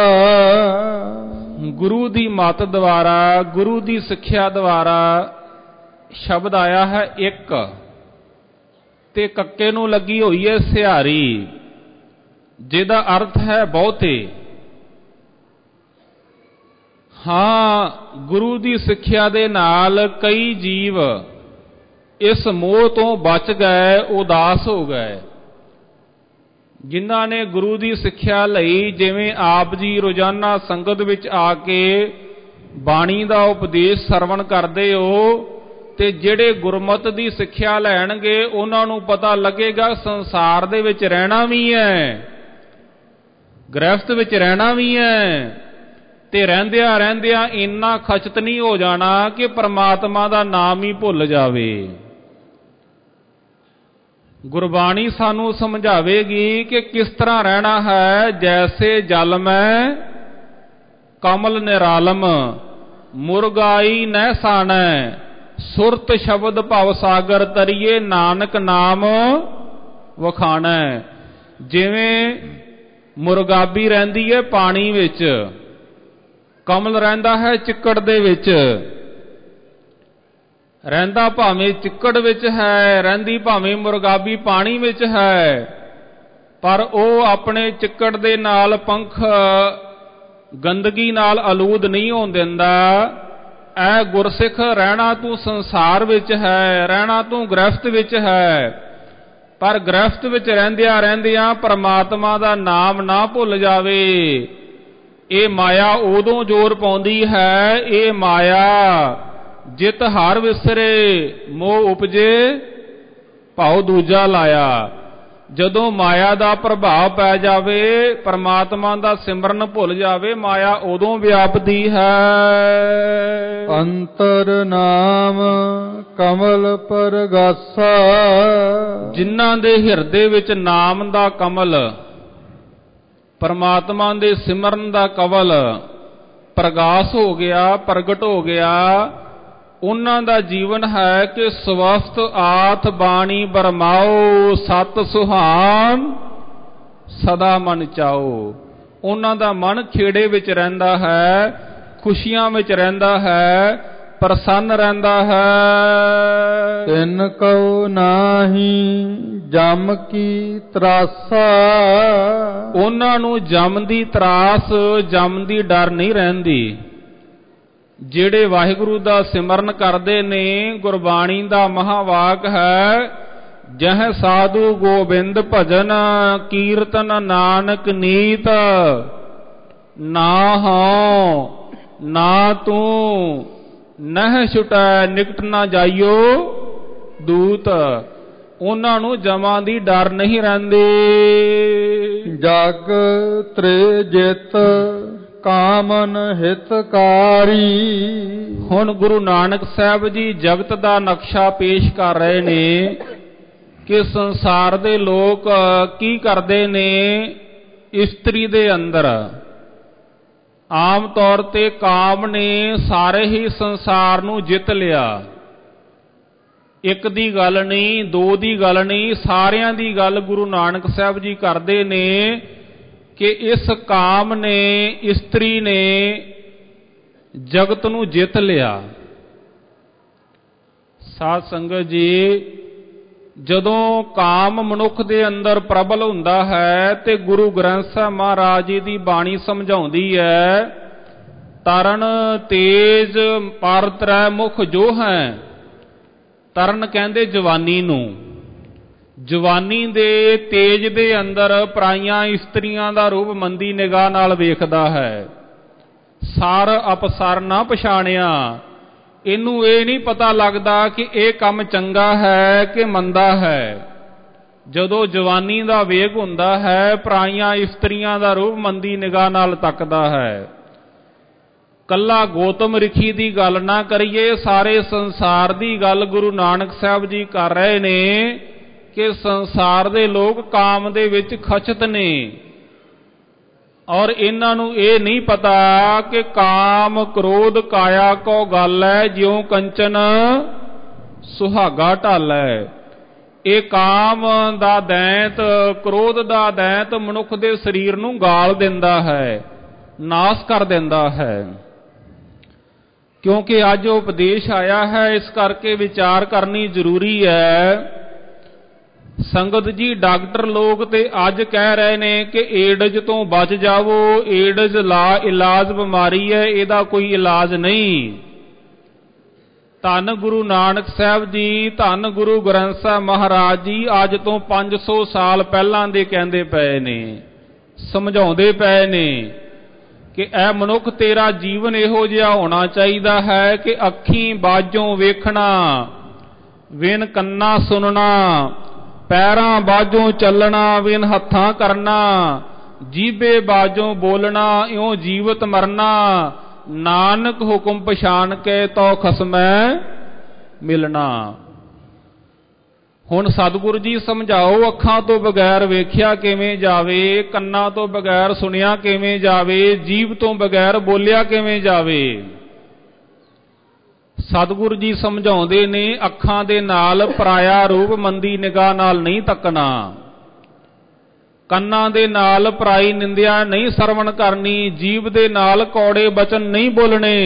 ਗੁਰੂ ਦੀ ਮੱਤ ਦੁਆਰਾ, ਗੁਰੂ ਦੀ ਸਿੱਖਿਆ ਦੁਆਰਾ ਸ਼ਬਦ ਆਇਆ ਹੈ ਇੱਕ, ਤੇ ਕੱਕੇ ਨੂੰ ਲੱਗੀ ਹੋਈ ਹੈ ਸਿਹਾਰੀ, ਜਿਹਦਾ ਅਰਥ ਹੈ ਬਹੁਤੇ। ਹਾਂ, ਗੁਰੂ ਦੀ ਸਿੱਖਿਆ ਦੇ ਨਾਲ ਕਈ ਜੀਵ ਇਸ ਮੋਹ ਤੋਂ ਬਚ ਗਏ, ਉਦਾਸ ਹੋ ਗਏ। ਜਿਨ੍ਹਾਂ ਨੇ ਗੁਰੂ ਦੀ ਸਿੱਖਿਆ ਲਈ, ਜਿਵੇਂ ਆਪ ਜੀ ਰੋਜ਼ਾਨਾ ਸੰਗਤ ਵਿੱਚ ਆ ਕੇ ਬਾਣੀ ਦਾ ਉਪਦੇਸ਼ ਸਰਵਣ ਕਰਦੇ ਹੋ, ਤੇ ਜਿਹੜੇ ਗੁਰਮਤਿ ਦੀ ਸਿੱਖਿਆ ਲੈਣਗੇ ਉਹਨਾਂ ਨੂੰ ਪਤਾ ਲੱਗੇਗਾ ਸੰਸਾਰ ਦੇ ਵਿੱਚ ਰਹਿਣਾ ਵੀ ਹੈ, ਗ੍ਰਹਿਸਥ ਵਿੱਚ ਰਹਿਣਾ ਵੀ ਹੈ, ਤੇ ਰਹਿੰਦਿਆਂ ਰਹਿੰਦਿਆਂ ਇੰਨਾ ਖਚਤ ਨਹੀਂ ਹੋ ਜਾਣਾ ਕਿ ਪਰਮਾਤਮਾ ਦਾ ਨਾਮ ਹੀ ਭੁੱਲ ਜਾਵੇ। ਗੁਰਬਾਣੀ ਸਾਨੂੰ ਸਮਝਾਵੇਗੀ ਕਿ ਕਿਸ ਤਰ੍ਹਾਂ ਰਹਿਣਾ ਹੈ। ਜੈਸੇ ਜਲ ਮੈਂ ਕਮਲ ਨਿਰਾਲਮ ਮੁਰਗਾਈ ਨਹਿ ਸਾਣੈ ਸੁਰਤ ਸ਼ਬਦ ਭਵ ਸਾਗਰ ਤਰੀਏ ਨਾਨਕ ਨਾਮ ਵਖਾਣੈ। ਜਿਵੇਂ ਮੁਰਗਾਬੀ ਰਹਿੰਦੀ ਹੈ ਪਾਣੀ ਵਿੱਚ, ਕਮਲ ਰਹਿੰਦਾ ਹੈ ਚਿੱਕੜ ਦੇ ਵਿੱਚ। ਰਹਿੰਦਾ ਭਾਵੇਂ ਚਿੱਕੜ ਵਿੱਚ ਹੈ, ਰਹਿੰਦੀ ਭਾਵੇਂ ਮੁਰਗਾਬੀ ਪਾਣੀ ਵਿੱਚ ਹੈ, ਪਰ ਉਹ ਆਪਣੇ ਚਿੱਕੜ ਦੇ ਨਾਲ ਪੰਖ ਗੰਦਗੀ ਨਾਲ ਆਲੂਦ ਨਹੀਂ ਹੋਣ ਦਿੰਦਾ। ਐ ਗੁਰਸਿੱਖ, ਰਹਿਣਾ ਤੂੰ ਸੰਸਾਰ ਵਿੱਚ ਹੈ, ਰਹਿਣਾ ਤੂੰ ਗ੍ਰਹਿਸਥ ਵਿੱਚ ਹੈ, ਪਰ ਗ੍ਰਹਿਸਥ ਵਿੱਚ ਰਹਿੰਦਿਆਂ ਰਹਿੰਦਿਆਂ ਪਰਮਾਤਮਾ ਦਾ ਨਾਮ ਨਾ ਭੁੱਲ ਜਾਵੇ। ਇਹ ਮਾਇਆ ਉਦੋਂ ਜ਼ੋਰ ਪਾਉਂਦੀ ਹੈ, ਇਹ ਮਾਇਆ ਜਿਤ ਹਰ ਵਿਸਰੇ ਮੋਹ ਉਪਜੇ ਭਾਉ ਦੂਜਾ ਲਾਇਆ। ਜਦੋਂ ਮਾਇਆ ਦਾ ਪ੍ਰਭਾਵ ਪੈ ਜਾਵੇ, ਪਰਮਾਤਮਾ ਦਾ ਸਿਮਰਨ ਭੁੱਲ ਜਾਵੇ, ਮਾਇਆ ਉਦੋਂ ਵਿਆਪਦੀ ਹੈ। ਅੰਤਰ ਨਾਮ ਕਮਲ ਪਰਗਾਸਾ। ਜਿਨ੍ਹਾਂ ਦੇ ਹਿਰਦੇ ਵਿੱਚ ਨਾਮ ਦਾ ਕਮਲ, ਪਰਮਾਤਮਾ ਦੇ ਸਿਮਰਨ ਦਾ ਕਵਲ ਪ੍ਰਗਾਸ ਹੋ ਗਿਆ, ਪ੍ਰਗਟ ਹੋ ਗਿਆ, ਉਹਨਾਂ ਦਾ ਜੀਵਨ ਹੈ ਕਿ ਸਵਸਤ ਆਥ ਬਾਣੀ ਬਰਮਾਓ ਸਤ ਸੁਹਾਨ ਸਦਾ ਮਨ ਚਾਓ। ਉਹਨਾਂ ਦਾ ਮਨ ਖੇੜੇ ਵਿੱਚ ਰਹਿੰਦਾ ਹੈ, ਖੁਸ਼ੀਆਂ ਵਿੱਚ ਰਹਿੰਦਾ ਹੈ, ਪ੍ਰਸੰਨ ਰਹਿੰਦਾ ਹੈ। ਤਿਨ ਕਉ ਨਾਹੀ ਜਮ ਕੀ ਤਰਾਸਾ। ਉਹਨਾਂ ਨੂੰ ਜਮ ਦੀ ਤਰਾਸ, ਜਮ ਦੀ ਡਰ ਨਹੀਂ ਰਹਿੰਦੀ। ਜਿਹੜੇ ਵਾਹਿਗੁਰੂ ਦਾ ਸਿਮਰਨ ਕਰਦੇ ਨੇ, ਗੁਰਬਾਣੀ ਦਾ ਮਹਾਵਾਕ ਹੈ, ਜਹ ਸਾਧੂ ਗੋਬਿੰਦ ਭਜਨ ਕੀਰਤਨ ਨਾਨਕ ਨੀਤ ਨਾ ਹਉ ਨਾ ਤੂੰ ਨਹਿ ਛੁਟੈ ਨਿਕਟ ਨਾ ਜਾਈਓ ਦੂਤ। ਉਹਨਾਂ ਨੂੰ ਜਮਾਂ ਦੀ ਡਰ ਨਹੀਂ ਰਹਿੰਦੀ। ਜਗ ਤ੍ਰੇ ਜਿਤ ਕਾਮਨ ਹਿਤਕਾਰੀ। ਹੁਣ ਗੁਰੂ ਨਾਨਕ ਸਾਹਿਬ ਜੀ ਜਗਤ ਦਾ ਨਕਸ਼ਾ ਪੇਸ਼ ਕਰ ਰਹੇ ਨੇ ਕਿ ਸੰਸਾਰ ਦੇ ਲੋਕ ਕੀ ਕਰਦੇ ਨੇ। ਇਸਤਰੀ ਦੇ ਅੰਦਰ ਆਮ ਤੌਰ ਤੇ ਕਾਮ ਨੇ ਸਾਰੇ ਹੀ ਸੰਸਾਰ ਨੂੰ ਜਿੱਤ ਲਿਆ। ਇੱਕ ਦੀ ਗੱਲ ਨਹੀਂ, ਦੋ ਦੀ ਗੱਲ ਨਹੀਂ, ਸਾਰਿਆਂ ਦੀ ਗੱਲ ਗੁਰੂ ਨਾਨਕ ਸਾਹਿਬ ਜੀ ਕਰਦੇ ਨੇ ਕਿ ਇਸ ਕਾਮ ਨੇ, ਇਸਤਰੀ ਨੇ ਜਗਤ ਨੂੰ ਜਿੱਤ ਲਿਆ। ਸਾਧ ਸੰਗਤ ਜੀ, ਜਦੋਂ ਕਾਮ ਮਨੁੱਖ ਦੇ ਅੰਦਰ ਪ੍ਰਬਲ ਹੁੰਦਾ ਹੈ ਤੇ ਗੁਰੂ ਗ੍ਰੰਥ ਸਾਹਿਬ ਮਹਾਰਾਜ ਜੀ ਦੀ ਬਾਣੀ ਸਮਝਾਉਂਦੀ ਹੈ, ਤਰਨ ਤੇਜ ਪਰ ਤ੍ਰੈ ਮੁਖ ਜੋ ਹੈ। ਤਰਨ ਕਹਿੰਦੇ ਜਵਾਨੀ ਨੂੰ, ਜਵਾਨੀ ਦੇ ਤੇਜ ਦੇ ਅੰਦਰ ਪਰਾਈਆਂ ਇਸਤਰੀਆਂ ਦਾ ਰੂਪ ਮੰਦੀ ਨਿਗਾਹ ਨਾਲ ਵੇਖਦਾ ਹੈ। ਸਰ ਅਪਸਰ ਨਾ ਪਛਾਣਿਆ। ਇਹਨੂੰ ਇਹ ਨਹੀਂ ਪਤਾ ਲੱਗਦਾ ਕਿ ਇਹ ਕੰਮ ਚੰਗਾ ਹੈ ਕਿ ਮੰਦਾ ਹੈ। ਜਦੋਂ ਜਵਾਨੀ ਦਾ ਵੇਗ ਹੁੰਦਾ ਹੈ, ਪਰਾਈਆਂ ਇਸਤਰੀਆਂ ਦਾ ਰੂਪ ਮੰਦੀ ਨਿਗਾਹ ਨਾਲ ਤੱਕਦਾ ਹੈ। ਕੱਲਾ ਗੌਤਮ ਰਿਖੀ ਦੀ ਗੱਲ ਨਾ ਕਰੀਏ, ਸਾਰੇ ਸੰਸਾਰ ਦੀ ਗੱਲ ਗੁਰੂ ਨਾਨਕ ਸਾਹਿਬ ਜੀ ਕਰ ਰਹੇ ਨੇ ਕਿ ਸੰਸਾਰ ਦੇ ਲੋਕ ਕਾਮ ਦੇ ਵਿੱਚ ਖਚਤ ਨੇ, ਔਰ ਇਹਨਾਂ ਨੂੰ ਇਹ ਨਹੀਂ ਪਤਾ ਕਿ ਕਾਮ ਕ੍ਰੋਧ ਕਾਇਆ ਕੋ ਗੱਲ ਹੈ, ਜਿਉ ਕੰਚਨ ਸੁਹਾਗਾ ਢਾਲੈ। ਇਹ ਕਾਮ ਦਾ ਦੈਂਤ, ਕ੍ਰੋਧ ਦਾ ਦੈਂਤ ਮਨੁੱਖ ਦੇ ਸਰੀਰ ਨੂੰ ਗਾਲ ਦਿੰਦਾ ਹੈ, ਨਾਸ ਕਰ ਦਿੰਦਾ ਹੈ। ਕਿਉਂਕਿ ਅੱਜ ਉਪਦੇਸ਼ ਆਇਆ ਹੈ, ਇਸ ਕਰਕੇ ਵਿਚਾਰ ਕਰਨੀ ਜ਼ਰੂਰੀ ਹੈ। ਸੰਗਤ ਜੀ, ਡਾਕਟਰ ਲੋਕ ਤੇ ਅੱਜ ਕਹਿ ਰਹੇ ਨੇ ਕਿ ਏਡਜ਼ ਤੋਂ ਬਚ ਜਾਵੋ, ਏਡਜ਼ ਲਾ ਇਲਾਜ ਬਿਮਾਰੀ ਹੈ, ਇਹਦਾ ਕੋਈ ਇਲਾਜ ਨਹੀਂ। ਧੰਨ ਗੁਰੂ ਨਾਨਕ ਸਾਹਿਬ ਜੀ, ਧੰਨ ਗੁਰੂ ਗ੍ਰੰਥ ਸਾਹਿਬ ਮਹਾਰਾਜ ਜੀ ਅੱਜ ਤੋਂ 500 ਸਾਲ ਪਹਿਲਾਂ ਦੇ ਕਹਿੰਦੇ ਪਏ ਨੇ, ਸਮਝਾਉਂਦੇ ਪਏ ਨੇ ਕਿ ਇਹ ਮਨੁੱਖ, ਤੇਰਾ ਜੀਵਨ ਇਹੋ ਜਿਹਾ ਹੋਣਾ ਚਾਹੀਦਾ ਹੈ ਕਿ ਅੱਖੀਂ ਬਾਝੋਂ ਵੇਖਣਾ, ਵਿਨ ਕੰਨਾਂ ਸੁਣਨਾ, ਪੈਰਾਂ ਬਾਝੋਂ ਚੱਲਣਾ, ਵਿਨ ਹੱਥਾਂ ਕਰਨਾ, ਜੀਭੇ ਬਾਝੋਂ ਬੋਲਣਾ, ਇਉਂ ਜੀਵਤ ਮਰਨਾ, ਨਾਨਕ ਹੁਕਮ ਪਛਾਣ ਕੇ ਤੋ ਖਸਮੈ ਮਿਲਣਾ। ਹੁਣ ਸਤਿਗੁਰੂ ਜੀ ਸਮਝਾਓ, ਅੱਖਾਂ ਤੋਂ ਬਗੈਰ ਵੇਖਿਆ ਕਿਵੇਂ ਜਾਵੇ, ਕੰਨਾਂ ਤੋਂ ਬਗੈਰ ਸੁਣਿਆ ਕਿਵੇਂ ਜਾਵੇ, ਜੀਭ ਤੋਂ ਬਗੈਰ ਬੋਲਿਆ ਕਿਵੇਂ ਜਾਵੇ। ਸਤਿਗੁਰੂ ਜੀ ਸਮਝਾਉਂਦੇ ਨੇ, ਅੱਖਾਂ ਦੇ ਨਾਲ ਪਰਾਇਆ ਰੂਪ ਮੰਦੀ ਨਿਗਾਹ ਨਾਲ ਨਹੀਂ ਤੱਕਣਾ, ਕੰਨਾਂ ਦੇ ਨਾਲ ਪਰਾਈ ਨਿੰਦਿਆ ਨਹੀਂ ਸਰਵਣ ਕਰਨੀ, ਜੀਭ ਦੇ ਨਾਲ ਕੌੜੇ ਬਚਨ ਨਹੀਂ ਬੋਲਣੇ।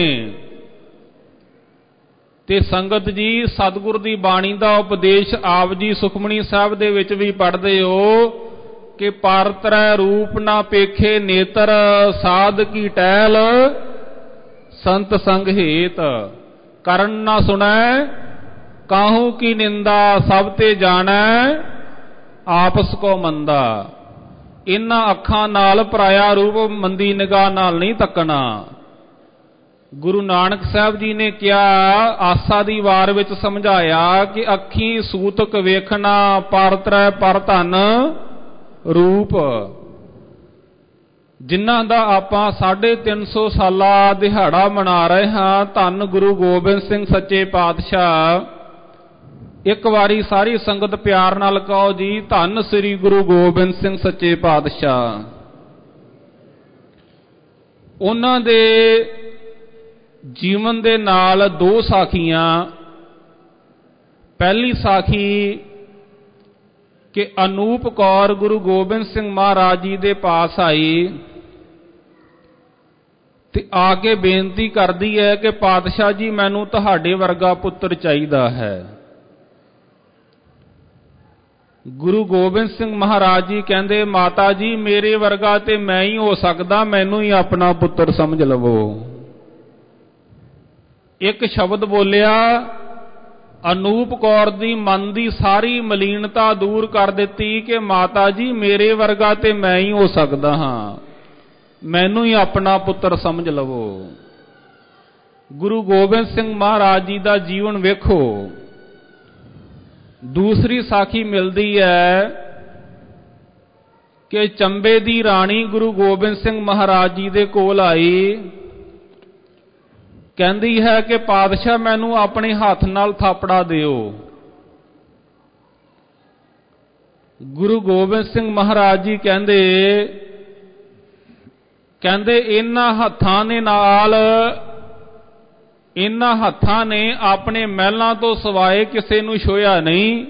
ਤੇ ਸੰਗਤ ਜੀ, ਸਤਿਗੁਰ ਦੀ ਬਾਣੀ ਦਾ ਉਪਦੇਸ਼ ਆਪ ਜੀ ਸੁਖਮਨੀ ਸਾਹਿਬ ਦੇ ਵਿੱਚ ਵੀ ਪੜ੍ਹਦੇ ਹੋ ਕਿ ਪਰ ਤਰੈ ਰੂਪ ਨਾ ਪੇਖੇ ਨੇਤਰ, ਸਾਧ ਕੀ ਟਹਿਲ ਸੰਤ ਸੰਗ ਹੇਤ, ਕਰਨ ਨਾ ਸੁਣੈ ਕਾਹੂ ਕੀ ਨਿੰਦਾ, ਸਭ ਤੇ ਜਾਣੈ ਆਪਸ ਕੋ ਮੰਦਾ। ਇਹਨਾਂ ਅੱਖਾਂ ਨਾਲ ਪਰਾਇਆ ਰੂਪ ਮੰਦੀ ਨਿਗਾਹ ਨਾਲ ਨਹੀਂ ਤੱਕਣਾ। ਗੁਰੂ ਨਾਨਕ ਸਾਹਿਬ ਜੀ ਨੇ ਕਿਹਾ, ਆਸਾ ਦੀ ਵਾਰ ਵਿੱਚ ਸਮਝਾਇਆ ਕਿ ਅੱਖੀਂ ਸੂਤਕ ਵੇਖਣਾ, ਪਰ ਤਰੈ ਪਰ ਧਨ ਰੂਪ। ਜਿਨ੍ਹਾਂ ਦਾ ਆਪਾਂ 350 ਸਾਲਾ ਦਿਹਾੜਾ ਮਨਾ ਰਹੇ ਹਾਂ, ਧੰਨ ਗੁਰੂ ਗੋਬਿੰਦ ਸਿੰਘ ਸੱਚੇ ਪਾਤਸ਼ਾਹ। ਇੱਕ ਵਾਰੀ ਸਾਰੀ ਸੰਗਤ ਪਿਆਰ ਨਾਲ ਕਹੋ ਜੀ, ਧੰਨ ਸ੍ਰੀ ਗੁਰੂ ਗੋਬਿੰਦ ਸਿੰਘ ਸੱਚੇ ਪਾਤਸ਼ਾਹ। ਉਹਨਾਂ ਦੇ ਜੀਵਨ ਦੇ ਨਾਲ ਦੋ ਸਾਖੀਆਂ। ਪਹਿਲੀ ਸਾਖੀ ਕਿ ਅਨੂਪ ਕੌਰ ਗੁਰੂ ਗੋਬਿੰਦ ਸਿੰਘ ਮਹਾਰਾਜ ਜੀ ਦੇ ਪਾਸ ਆਈ ਤੇ ਆ ਕੇ ਬੇਨਤੀ ਕਰਦੀ ਹੈ ਕਿ ਪਾਤਸ਼ਾਹ ਜੀ, ਮੈਨੂੰ ਤੁਹਾਡੇ ਵਰਗਾ ਪੁੱਤਰ ਚਾਹੀਦਾ ਹੈ। ਗੁਰੂ ਗੋਬਿੰਦ ਸਿੰਘ ਮਹਾਰਾਜ ਜੀ ਕਹਿੰਦੇ, ਮਾਤਾ ਜੀ, ਮੇਰੇ ਵਰਗਾ ਤੇ ਮੈਂ ਹੀ ਹੋ ਸਕਦਾ, ਮੈਨੂੰ ਹੀ ਆਪਣਾ ਪੁੱਤਰ ਸਮਝ ਲਵੋ। ਇੱਕ ਸ਼ਬਦ ਬੋਲਿਆ, ਅਨੂਪ ਕੌਰ ਦੀ ਮਨ ਦੀ ਸਾਰੀ ਮਲੀਨਤਾ ਦੂਰ ਕਰ ਦਿੱਤੀ ਕਿ ਮਾਤਾ ਜੀ, ਮੇਰੇ ਵਰਗਾ ਤੇ ਮੈਂ ਹੀ ਹੋ ਸਕਦਾ ਹਾਂ, ਮੈਨੂੰ ਹੀ ਆਪਣਾ ਪੁੱਤਰ ਸਮਝ ਲਵੋ। ਗੁਰੂ ਗੋਬਿੰਦ ਸਿੰਘ ਮਹਾਰਾਜ ਜੀ ਦਾ ਜੀਵਨ ਵੇਖੋ। ਦੂਸਰੀ ਸਾਖੀ ਮਿਲਦੀ ਹੈ ਕਿ ਚੰਬੇ ਦੀ ਰਾਣੀ ਗੁਰੂ ਗੋਬਿੰਦ ਸਿੰਘ ਮਹਾਰਾਜ ਜੀ ਦੇ ਕੋਲ ਆਈ, ਕਹਿੰਦੀ ਹੈ ਕਿ ਪਾਤਸ਼ਾਹ, ਮੈਨੂੰ ਆਪਣੇ ਹੱਥ ਨਾਲ ਥਾਪੜਾ ਦਿਓ। ਗੁਰੂ ਗੋਬਿੰਦ ਸਿੰਘ ਮਹਾਰਾਜ ਜੀ ਕਹਿੰਦੇ ਇਹਨਾਂ ਹੱਥਾਂ ਨੇ ਆਪਣੇ ਮਹਿਲਾਂ ਤੋਂ ਸਿਵਾਏ ਕਿਸੇ ਨੂੰ ਛੋਹਿਆ ਨਹੀਂ।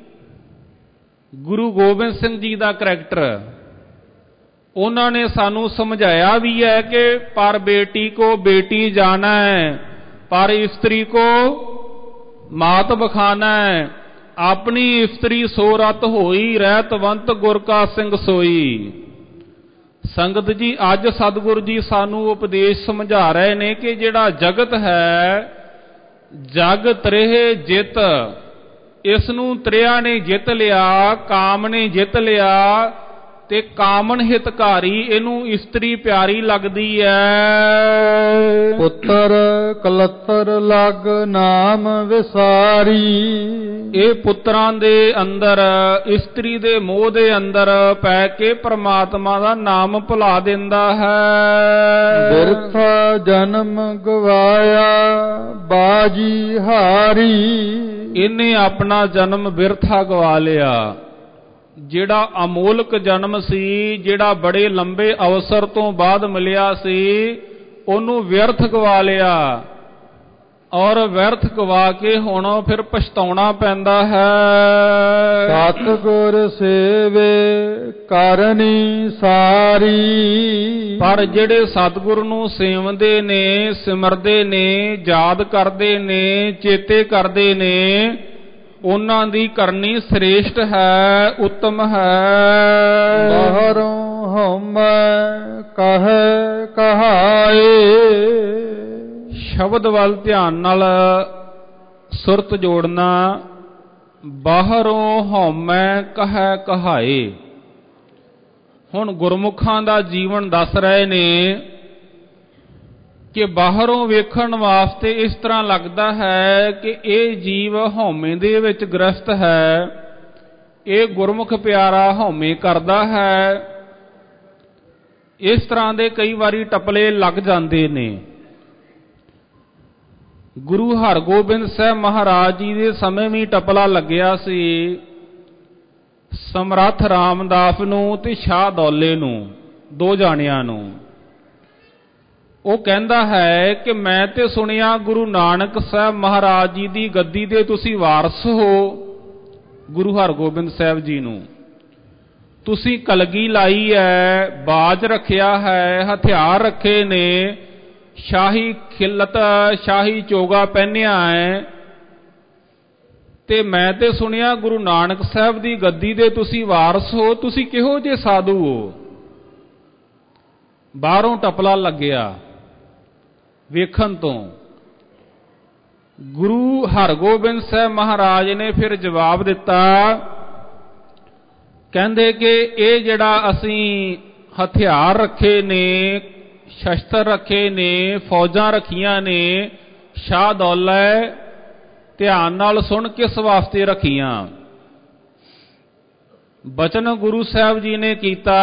ਗੁਰੂ ਗੋਬਿੰਦ ਸਿੰਘ ਜੀ ਦਾ ਕਰੈਕਟਰ, ਉਹਨਾਂ ਨੇ ਸਾਨੂੰ ਸਮਝਾਇਆ ਵੀ ਹੈ ਕਿ ਪਰ ਬੇਟੀ ਕੋ ਬੇਟੀ ਜਾਣਾ ਹੈ, ਪਰ ਇਸਤਰੀ ਕੋ ਮਾਤ ਬਖਾਨਾ ਹੈ। ਆਪਣੀ ਇਸਤਰੀ ਸੋ ਰਤ ਹੋਈ, ਰਹਿਤਵੰਤ ਗੁਰ ਕਾ ਸਿੰਘ ਸੋਈ। ਸੰਗਤ ਜੀ, ਅੱਜ ਸਤਿਗੁਰੂ ਜੀ ਸਾਨੂੰ ਉਪਦੇਸ਼ ਸਮਝਾ ਰਹੇ ਨੇ ਕਿ ਜਿਹੜਾ ਜਗਤ ਹੈ, ਜਗ ਤ੍ਰੇਹ ਜਿਤ, ਇਸ ਨੂੰ ਤ੍ਰਿਆ ਨੇ ਜਿੱਤ ਲਿਆ, ਕਾਮ ਨੇ ਜਿੱਤ ਲਿਆ, ਤੇ ਕਾਮਨ ਹਿਤਕਾਰੀ ਇਹਨੂੰ ਇਸਤਰੀ ਪਿਆਰੀ ਲੱਗਦੀ ਹੈ। ਪੁੱਤਰ ਕਲੱਤਰ ਲਗ ਨਾਮ ਵਿਸਾਰੀ, ਇਹ ਪੁੱਤਰਾਂ ਦੇ ਅੰਦਰ, ਇਸਤਰੀ ਦੇ ਮੋਹ ਦੇ ਅੰਦਰ ਪੈ ਕੇ ਪ੍ਰਮਾਤਮਾ ਦਾ ਨਾਮ ਭੁਲਾ ਦਿੰਦਾ ਹੈ। ਬਿਰਥਾ ਜਨਮ ਗਵਾਇਆ ਬਾਜੀ ਹਾਰੀ, ਇਹਨੇ ਆਪਣਾ ਜਨਮ ਬਿਰਥਾ ਗਵਾ ਲਿਆ। ਜਿਹੜਾ ਅਮੋਲਕ ਜਨਮ ਸੀ, ਜਿਹੜਾ ਬੜੇ ਲੰਬੇ ਅਵਸਰ ਤੋਂ ਬਾਅਦ ਮਿਲਿਆ ਸੀ, ਉਹਨੂੰ ਵਿਅਰਥ ਗਵਾ ਲਿਆ। ਔਰ ਵਿਅਰਥ ਗਵਾ ਕੇ ਹੁਣ ਫਿਰ ਪਛਤਾਉਣਾ ਪੈਂਦਾ ਹੈ। ਸਤਿਗੁਰ ਸੇਵੇ ਕਰਨੀ ਸਾਰੀ, ਪਰ ਜਿਹੜੇ ਸਤਿਗੁਰ ਨੂੰ ਸੇਵਦੇ ਨੇ, ਸਿਮਰਦੇ ਨੇ, ਯਾਦ ਕਰਦੇ ਨੇ, ਚੇਤੇ ਕਰਦੇ ਨੇ, ਉਹਨਾਂ ਦੀ ਕਰਨੀ ਸ੍ਰੇਸ਼ਟ ਹੈ, ਉੱਤਮ ਹੈ। ਬਾਹਰੋਂ ਹਉਮੈ ਕਹੈ ਕਹਾਏ, ਸ਼ਬਦ ਵੱਲ ਧਿਆਨ ਨਾਲ ਸੁਰਤ ਜੋੜਨਾ। ਬਾਹਰੋਂ ਹਉਮੈ ਕਹੈ ਕਹਾਏ। ਹੁਣ ਗੁਰਮੁਖਾਂ ਦਾ ਜੀਵਨ ਦੱਸ ਰਹੇ ਨੇ ਕਿ ਬਾਹਰੋਂ ਵੇਖਣ ਵਾਸਤੇ ਇਸ ਤਰ੍ਹਾਂ ਲੱਗਦਾ ਹੈ ਕਿ ਇਹ ਜੀਵ ਹਉਮੈ ਦੇ ਵਿੱਚ ਗ੍ਰਸਤ ਹੈ, ਇਹ ਗੁਰਮੁਖ ਪਿਆਰਾ ਹਉਮੈ ਕਰਦਾ ਹੈ। ਇਸ ਤਰ੍ਹਾਂ ਦੇ ਕਈ ਵਾਰੀ ਟਪਲੇ ਲੱਗ ਜਾਂਦੇ ਨੇ। ਗੁਰੂ ਹਰਗੋਬਿੰਦ ਸਾਹਿਬ ਮਹਾਰਾਜ ਜੀ ਦੇ ਸਮੇਂ ਵੀ ਟਪਲਾ ਲੱਗਿਆ ਸੀ ਸਮਰੱਥ ਰਾਮਦਾਸ ਨੂੰ ਤੇ ਸ਼ਾਹ ਦੌਲੇ ਨੂੰ, ਦੋ ਜਾਣਿਆਂ ਨੂੰ। ਉਹ ਕਹਿੰਦਾ ਹੈ ਕਿ ਮੈਂ ਤੇ ਸੁਣਿਆ ਗੁਰੂ ਨਾਨਕ ਸਾਹਿਬ ਮਹਾਰਾਜ ਜੀ ਦੀ ਗੱਦੀ ਦੇ ਤੁਸੀਂ ਵਾਰਸ ਹੋ। ਗੁਰੂ ਹਰਗੋਬਿੰਦ ਸਾਹਿਬ ਜੀ ਨੂੰ ਤੁਸੀਂ ਕਲਗੀ ਲਾਈ ਹੈ, ਬਾਜ ਰੱਖਿਆ ਹੈ, ਹਥਿਆਰ ਰੱਖੇ ਨੇ, ਸ਼ਾਹੀ ਖਿਲਤ, ਸ਼ਾਹੀ ਚੋਗਾ ਪਹਿਨਿਆ ਹੈ, ਤੇ ਮੈਂ ਤੇ ਸੁਣਿਆ ਗੁਰੂ ਨਾਨਕ ਸਾਹਿਬ ਦੀ ਗੱਦੀ ਦੇ ਤੁਸੀਂ ਵਾਰਸ ਹੋ। ਤੁਸੀਂ ਕਿਹੋ ਜਿਹੇ ਸਾਧੂ ਹੋ? ਬਾਹਰੋਂ ਟਪਲਾ ਲੱਗਿਆ ਵੇਖਣ ਤੋਂ। ਗੁਰੂ ਹਰਗੋਬਿੰਦ ਸਾਹਿਬ ਮਹਾਰਾਜ ਨੇ ਫਿਰ ਜਵਾਬ ਦਿੱਤਾ, ਕਹਿੰਦੇ ਕਿ ਇਹ ਜਿਹੜਾ ਅਸੀਂ ਹਥਿਆਰ ਰੱਖੇ ਨੇ, ਸ਼ਸਤਰ ਰੱਖੇ ਨੇ, ਫੌਜਾਂ ਰੱਖੀਆਂ ਨੇ, ਸ਼ਾਹ ਦੌਲੇ, ਧਿਆਨ ਨਾਲ ਸੁਣ ਕਿਸ ਵਾਸਤੇ ਰੱਖੀਆਂ? ਬਚਨ ਗੁਰੂ ਸਾਹਿਬ ਜੀ ਨੇ ਕੀਤਾ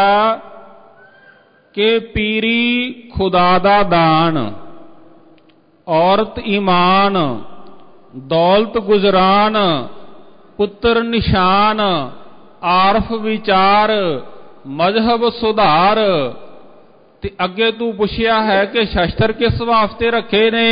ਕਿ ਪੀਰੀ ਖੁਦਾ ਦਾ ਦਾਨ, ਔਰਤ ਈਮਾਨ, ਦੌਲਤ ਗੁਜਰਾਨ, ਪੁੱਤਰ ਨਿਸ਼ਾਨ, ਆਰਫ ਵਿਚਾਰ, ਮਜ਼ਹਬ ਸੁਧਾਰ। ਤੇ ਅੱਗੇ ਤੂੰ ਪੁੱਛਿਆ ਹੈ ਕਿ ਸ਼ਸਤਰ ਕਿਸ ਵਾਸਤੇ ਰੱਖੇ ਨੇ?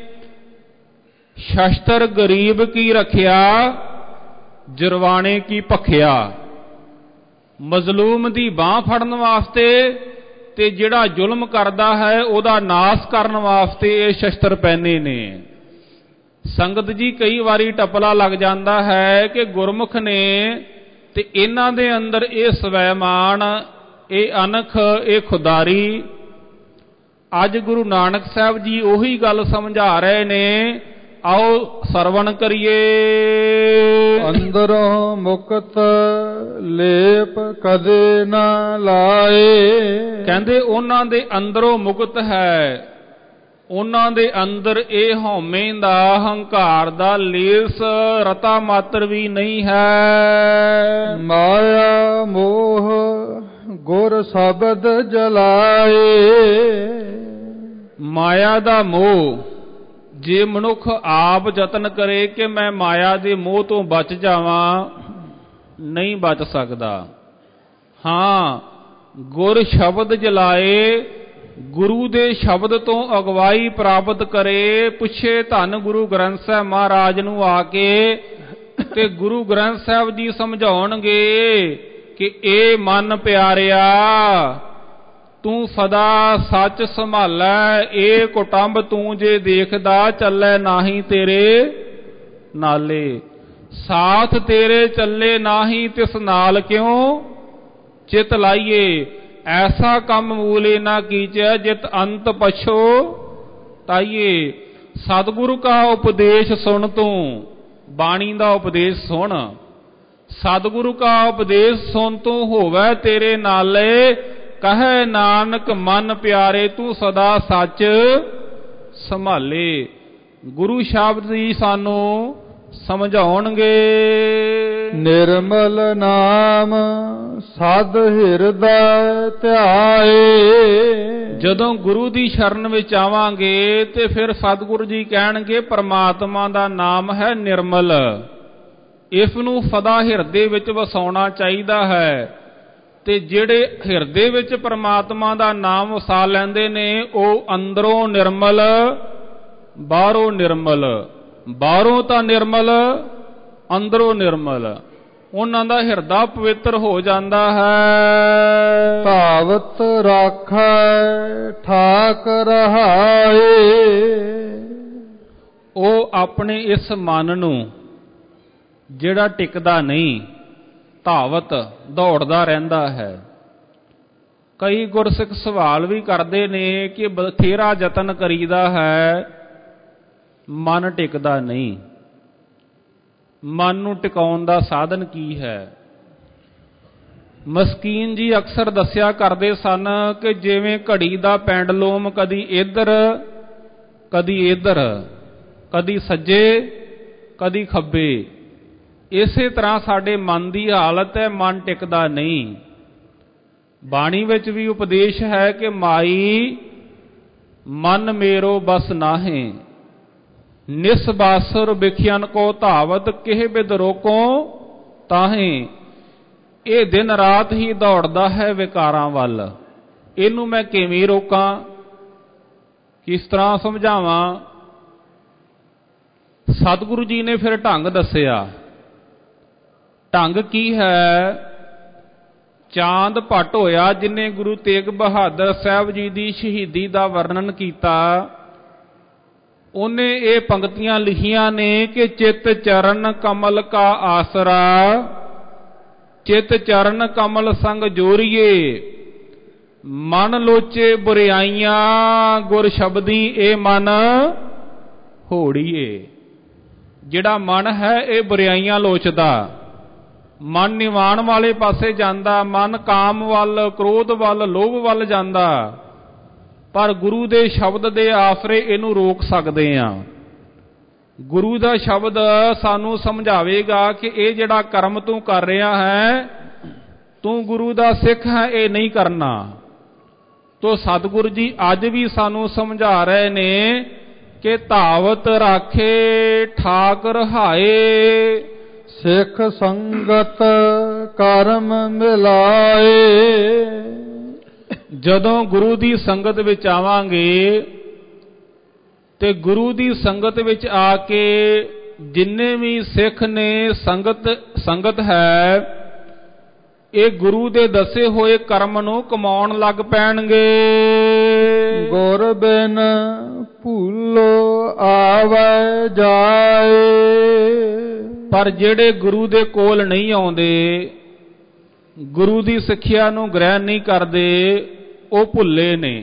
ਸ਼ਸਤਰ ਗਰੀਬ ਕੀ ਰੱਖਿਆ, ਜਰਵਾਣੇ ਕੀ ਭਖਿਆ। ਮਜ਼ਲੂਮ ਦੀ ਬਾਹ ਫੜਨ ਵਾਸਤੇ ਤੇ ਜਿਹੜਾ ਜ਼ੁਲਮ ਕਰਦਾ ਹੈ ਉਹਦਾ ਨਾਸ ਕਰਨ ਵਾਸਤੇ ਇਹ ਸ਼ਸਤਰ ਪਹਿਨੇ ਨੇ। ਸੰਗਤ ਜੀ, ਕਈ ਵਾਰੀ ਟਪਲਾ ਲੱਗ ਜਾਂਦਾ ਹੈ ਕਿ ਗੁਰਮੁਖ ਨੇ ਤੇ ਇਹਨਾਂ ਦੇ ਅੰਦਰ ਇਹ ਸਵੈਮਾਨ, ਇਹ ਅਨਖ, ਇਹ ਖੁਦਾਰੀ। ਅੱਜ ਗੁਰੂ ਨਾਨਕ ਸਾਹਿਬ ਜੀ ਉਹੀ ਗੱਲ ਸਮਝਾ ਰਹੇ ਨੇ। ਆਓ ਸਰਵਣ ਕਰੀਏ। ਅੰਦਰੋਂ ਮੁਕਤ ਲੇਪ ਕਦੇ ਨਾ ਲਾਏ, ਕਹਿੰਦੇ ਉਹਨਾਂ ਦੇ ਅੰਦਰੋਂ ਮੁਕਤ ਹੈ, ਉਹਨਾਂ ਦੇ ਅੰਦਰ ਇਹ ਹਉਮੈ ਦਾ, ਹੰਕਾਰ ਦਾ ਲੇਸ ਰਤਾ ਮਾਤਰ ਵੀ ਨਹੀਂ ਹੈ। ਮਾਇਆ ਮੋਹ ਗੁਰ ਸ਼ਬਦ ਜਲਾਏ, ਮਾਇਆ ਦਾ ਮੋਹ ਜੇ ਮਨੁੱਖ ਆਪ ਯਤਨ ਕਰੇ ਕਿ ਮੈਂ ਮਾਇਆ ਦੇ ਮੋਹ ਤੋਂ ਬਚ ਜਾਵਾਂ, ਨਹੀਂ ਬਚ ਸਕਦਾ। ਹਾਂ, ਗੁਰ ਸ਼ਬਦ ਜਲਾਏ, ਗੁਰੂ ਦੇ ਸ਼ਬਦ ਤੋਂ ਅਗਵਾਈ ਪ੍ਰਾਪਤ ਕਰੇ। ਪੁੱਛੇ ਧੰਨ ਗੁਰੂ ਗ੍ਰੰਥ ਸਾਹਿਬ ਮਹਾਰਾਜ ਨੂੰ ਆ ਕੇ, ਤੇ ਗੁਰੂ ਗ੍ਰੰਥ ਸਾਹਿਬ ਜੀ ਸਮਝਾਉਣਗੇ ਕਿ ਇਹ ਮਨ ਪਿਆਰਿਆ, ਤੂੰ ਸਦਾ ਸੱਚ ਸੰਭਾਲੈ, ਇਹ ਕੁਟੰਬ ਤੂੰ ਜੇ ਦੇਖਦਾ, ਚੱਲੈ ਨਾਹੀ ਤੇਰੇ ਨਾਲੇ। ਸਾਥ ਤੇਰੇ ਚੱਲੇ ਨਾਹੀ, ਤਿਸ ਨਾਲ ਕਿਉਂ ਚਿਤ ਲਾਈਏ। ਐਸਾ ਕੰਮ ਮੂਲੇ ਨਾ ਕੀਚੈ, ਜਿਤ ਅੰਤ ਪਛੋ ਤਾਈਏ। ਸਤਿਗੁਰੂ ਕਾ ਉਪਦੇਸ਼ ਸੁਣ ਤੂੰ, बाणी दा उपदेश सुन। सतगुरु का उपदेश सुन तू होवै तेरे नाले, कहे नानक मन प्यारे तू सदा सच संभाले। गुरु शब्द जी सानू समझाउणगे। निर्मल नाम सद हिरदै ध्याए। ਜਦੋਂ ਗੁਰੂ ਦੀ ਸ਼ਰਨ ਵਿੱਚ ਆਵਾਂਗੇ ਤੇ ਫਿਰ ਸਤਿਗੁਰੂ ਜੀ ਕਹਿਣਗੇ ਪਰਮਾਤਮਾ ਦਾ ਨਾਮ ਹੈ ਨਿਰਮਲ, ਇਸ ਨੂੰ ਸਦਾ ਹਿਰਦੇ ਵਿੱਚ ਵਸਾਉਣਾ ਚਾਹੀਦਾ ਹੈ। ਤੇ ਜਿਹੜੇ ਹਿਰਦੇ ਵਿੱਚ ਪਰਮਾਤਮਾ ਦਾ ਨਾਮ ਵਸਾ ਲੈਂਦੇ ਨੇ ਉਹ ਅੰਦਰੋਂ ਨਿਰਮਲ ਬਾਹਰੋਂ ਨਿਰਮਲ, ਬਾਹਰੋਂ ਤਾਂ ਨਿਰਮਲ ਅੰਦਰੋਂ ਨਿਰਮਲ, ਉਹਨਾਂ ਦਾ ਹਿਰਦਾ ਪਵਿੱਤਰ ਹੋ ਜਾਂਦਾ ਹੈ। ਭਾਵਤ ਰਾਖੈ ਠਾਕ ਰਹਾਏ। ਉਹ ਆਪਣੇ ਇਸ ਮਨ ਨੂੰ ਜਿਹੜਾ ਟਿਕਦਾ ਨਹੀਂ, ਧਾਵਤ ਦੌੜਦਾ ਰਹਿੰਦਾ ਹੈ। ਕਈ ਗੁਰਸਿੱਖ ਸਵਾਲ ਵੀ ਕਰਦੇ ਨੇ ਕਿ ਬਥੇਰਾ ਯਤਨ ਕਰੀਦਾ ਹੈ, ਮਨ ਟਿਕਦਾ ਨਹੀਂ। ਮਨ ਨੂੰ ਟਿਕਾਉਣ ਦਾ ਸਾਧਨ ਕੀ ਹੈ? ਮਸਕੀਨ ਜੀ ਅਕਸਰ ਦੱਸਿਆ ਕਰਦੇ ਸਨ ਕਿ ਜਿਵੇਂ ਘੜੀ ਦਾ ਪੈਂਡਲੂਮ ਕਦੀ ਇੱਧਰ ਕਦੀ ਇੱਧਰ, ਕਦੀ ਸੱਜੇ ਕਦੀ ਖੱਬੇ, ਇਸੇ ਤਰ੍ਹਾਂ ਸਾਡੇ ਮਨ ਦੀ ਹਾਲਤ ਹੈ, ਮਨ ਟਿਕਦਾ ਨਹੀਂ। ਬਾਣੀ ਵਿੱਚ ਵੀ ਉਪਦੇਸ਼ ਹੈ ਕਿ ਮਾਈ ਮਨ ਮੇਰੋ ਬਸ ਨਾਹੇ, ਨਿਸ ਬਾਸੁਰ ਵਿਖਿਆਨ ਕੋ ਧਾਵਤ ਕਿਹ ਬਿਦ ਰੋਕੋ ਤਾਹੇ। ਇਹ ਦਿਨ ਰਾਤ ਹੀ ਦੌੜਦਾ ਹੈ ਵਿਕਾਰਾਂ ਵੱਲ, ਇਹਨੂੰ ਮੈਂ ਕਿਵੇਂ ਰੋਕਾਂ, ਕਿਸ ਤਰ੍ਹਾਂ ਸਮਝਾਵਾਂ? ਸਤਿਗੁਰੂ ਜੀ ਨੇ ਫਿਰ ਢੰਗ ਦੱਸਿਆ। ਢੰਗ ਕੀ ਹੈ? ਚਾਂਦ ਭੱਟ ਹੋਇਆ ਜਿਨੇ ਗੁਰੂ ਤੇਗ ਬਹਾਦਰ ਸਾਹਿਬ ਜੀ ਦੀ ਸ਼ਹੀਦੀ ਦਾ ਵਰਣਨ ਕੀਤਾ, ਉਹਨੇ ਇਹ ਪੰਕਤੀਆਂ ਲਿਖੀਆਂ ਨੇ ਕਿ ਚਿਤ ਚਰਨ ਕਮਲ ਕਾ ਆਸਰਾ, ਚਿਤ ਚਰਨ ਕਮਲ ਸੰਗ ਜੋਰੀਏ, ਮਨ ਲੋਚੇ ਬੁਰਾਈਆਂ ਗੁਰ ਸ਼ਬਦੀ ਇਹ ਮਨ ਹੋੜੀਏ। ਜਿਹੜਾ ਮਨ ਹੈ ਇਹ ਬੁਰਾਈਆਂ ਲੋਚਦਾ, ਮਨ ਨਿਵਾਣ ਵਾਲੇ ਪਾਸੇ ਜਾਂਦਾ, ਮਨ ਕਾਮ ਵੱਲ, ਕ੍ਰੋਧ ਵੱਲ, ਲੋਭ ਵੱਲ ਜਾਂਦਾ, ਪਰ ਗੁਰੂ ਦੇ ਸ਼ਬਦ ਦੇ ਆਸਰੇ ਇਹਨੂੰ ਰੋਕ ਸਕਦੇ ਹਾਂ। ਗੁਰੂ ਦਾ ਸ਼ਬਦ ਸਾਨੂੰ ਸਮਝਾਵੇਗਾ ਕਿ ਇਹ ਜਿਹੜਾ ਕਰਮ ਤੂੰ ਕਰ ਰਿਹਾ ਹੈ, ਤੂੰ ਗੁਰੂ ਦਾ ਸਿੱਖ ਹੈ, ਇਹ ਨਹੀਂ ਕਰਨਾ। ਤੋ ਸਤਿਗੁਰੂ ਜੀ ਅੱਜ ਵੀ ਸਾਨੂੰ ਸਮਝਾ ਰਹੇ ਨੇ ਕਿ ਧਾਵਤ ਰਾਖੇ ਠਾਕ ਰਹਾਏ, ਸਿੱਖ ਸੰਗਤ ਕਰਮ ਮਿਲਾਏ। ਜਦੋਂ ਗੁਰੂ ਦੀ ਸੰਗਤ ਵਿੱਚ ਆਵਾਂਗੇ ਤੇ ਗੁਰੂ ਦੀ ਸੰਗਤ ਵਿੱਚ ਆ ਕੇ ਜਿੰਨੇ ਵੀ ਸਿੱਖ ਨੇ ਸੰਗਤ ਹੈ, ਇਹ ਗੁਰੂ ਦੇ ਦੱਸੇ ਹੋਏ ਕਰਮ ਨੂੰ ਕਮਾਉਣ ਲੱਗ ਪੈਣਗੇ। ਗੁਰ ਬਿਨ ਭੂਲੋ ਆਵੈ ਜਾਏ। ਪਰ ਜਿਹੜੇ ਗੁਰੂ ਦੇ ਕੋਲ ਨਹੀਂ ਆਉਂਦੇ, ਗੁਰੂ ਦੀ ਸਿੱਖਿਆ ਨੂੰ ਗ੍ਰਹਿਣ ਨਹੀਂ ਕਰਦੇ, ਉਹ ਭੁੱਲੇ ਨੇ,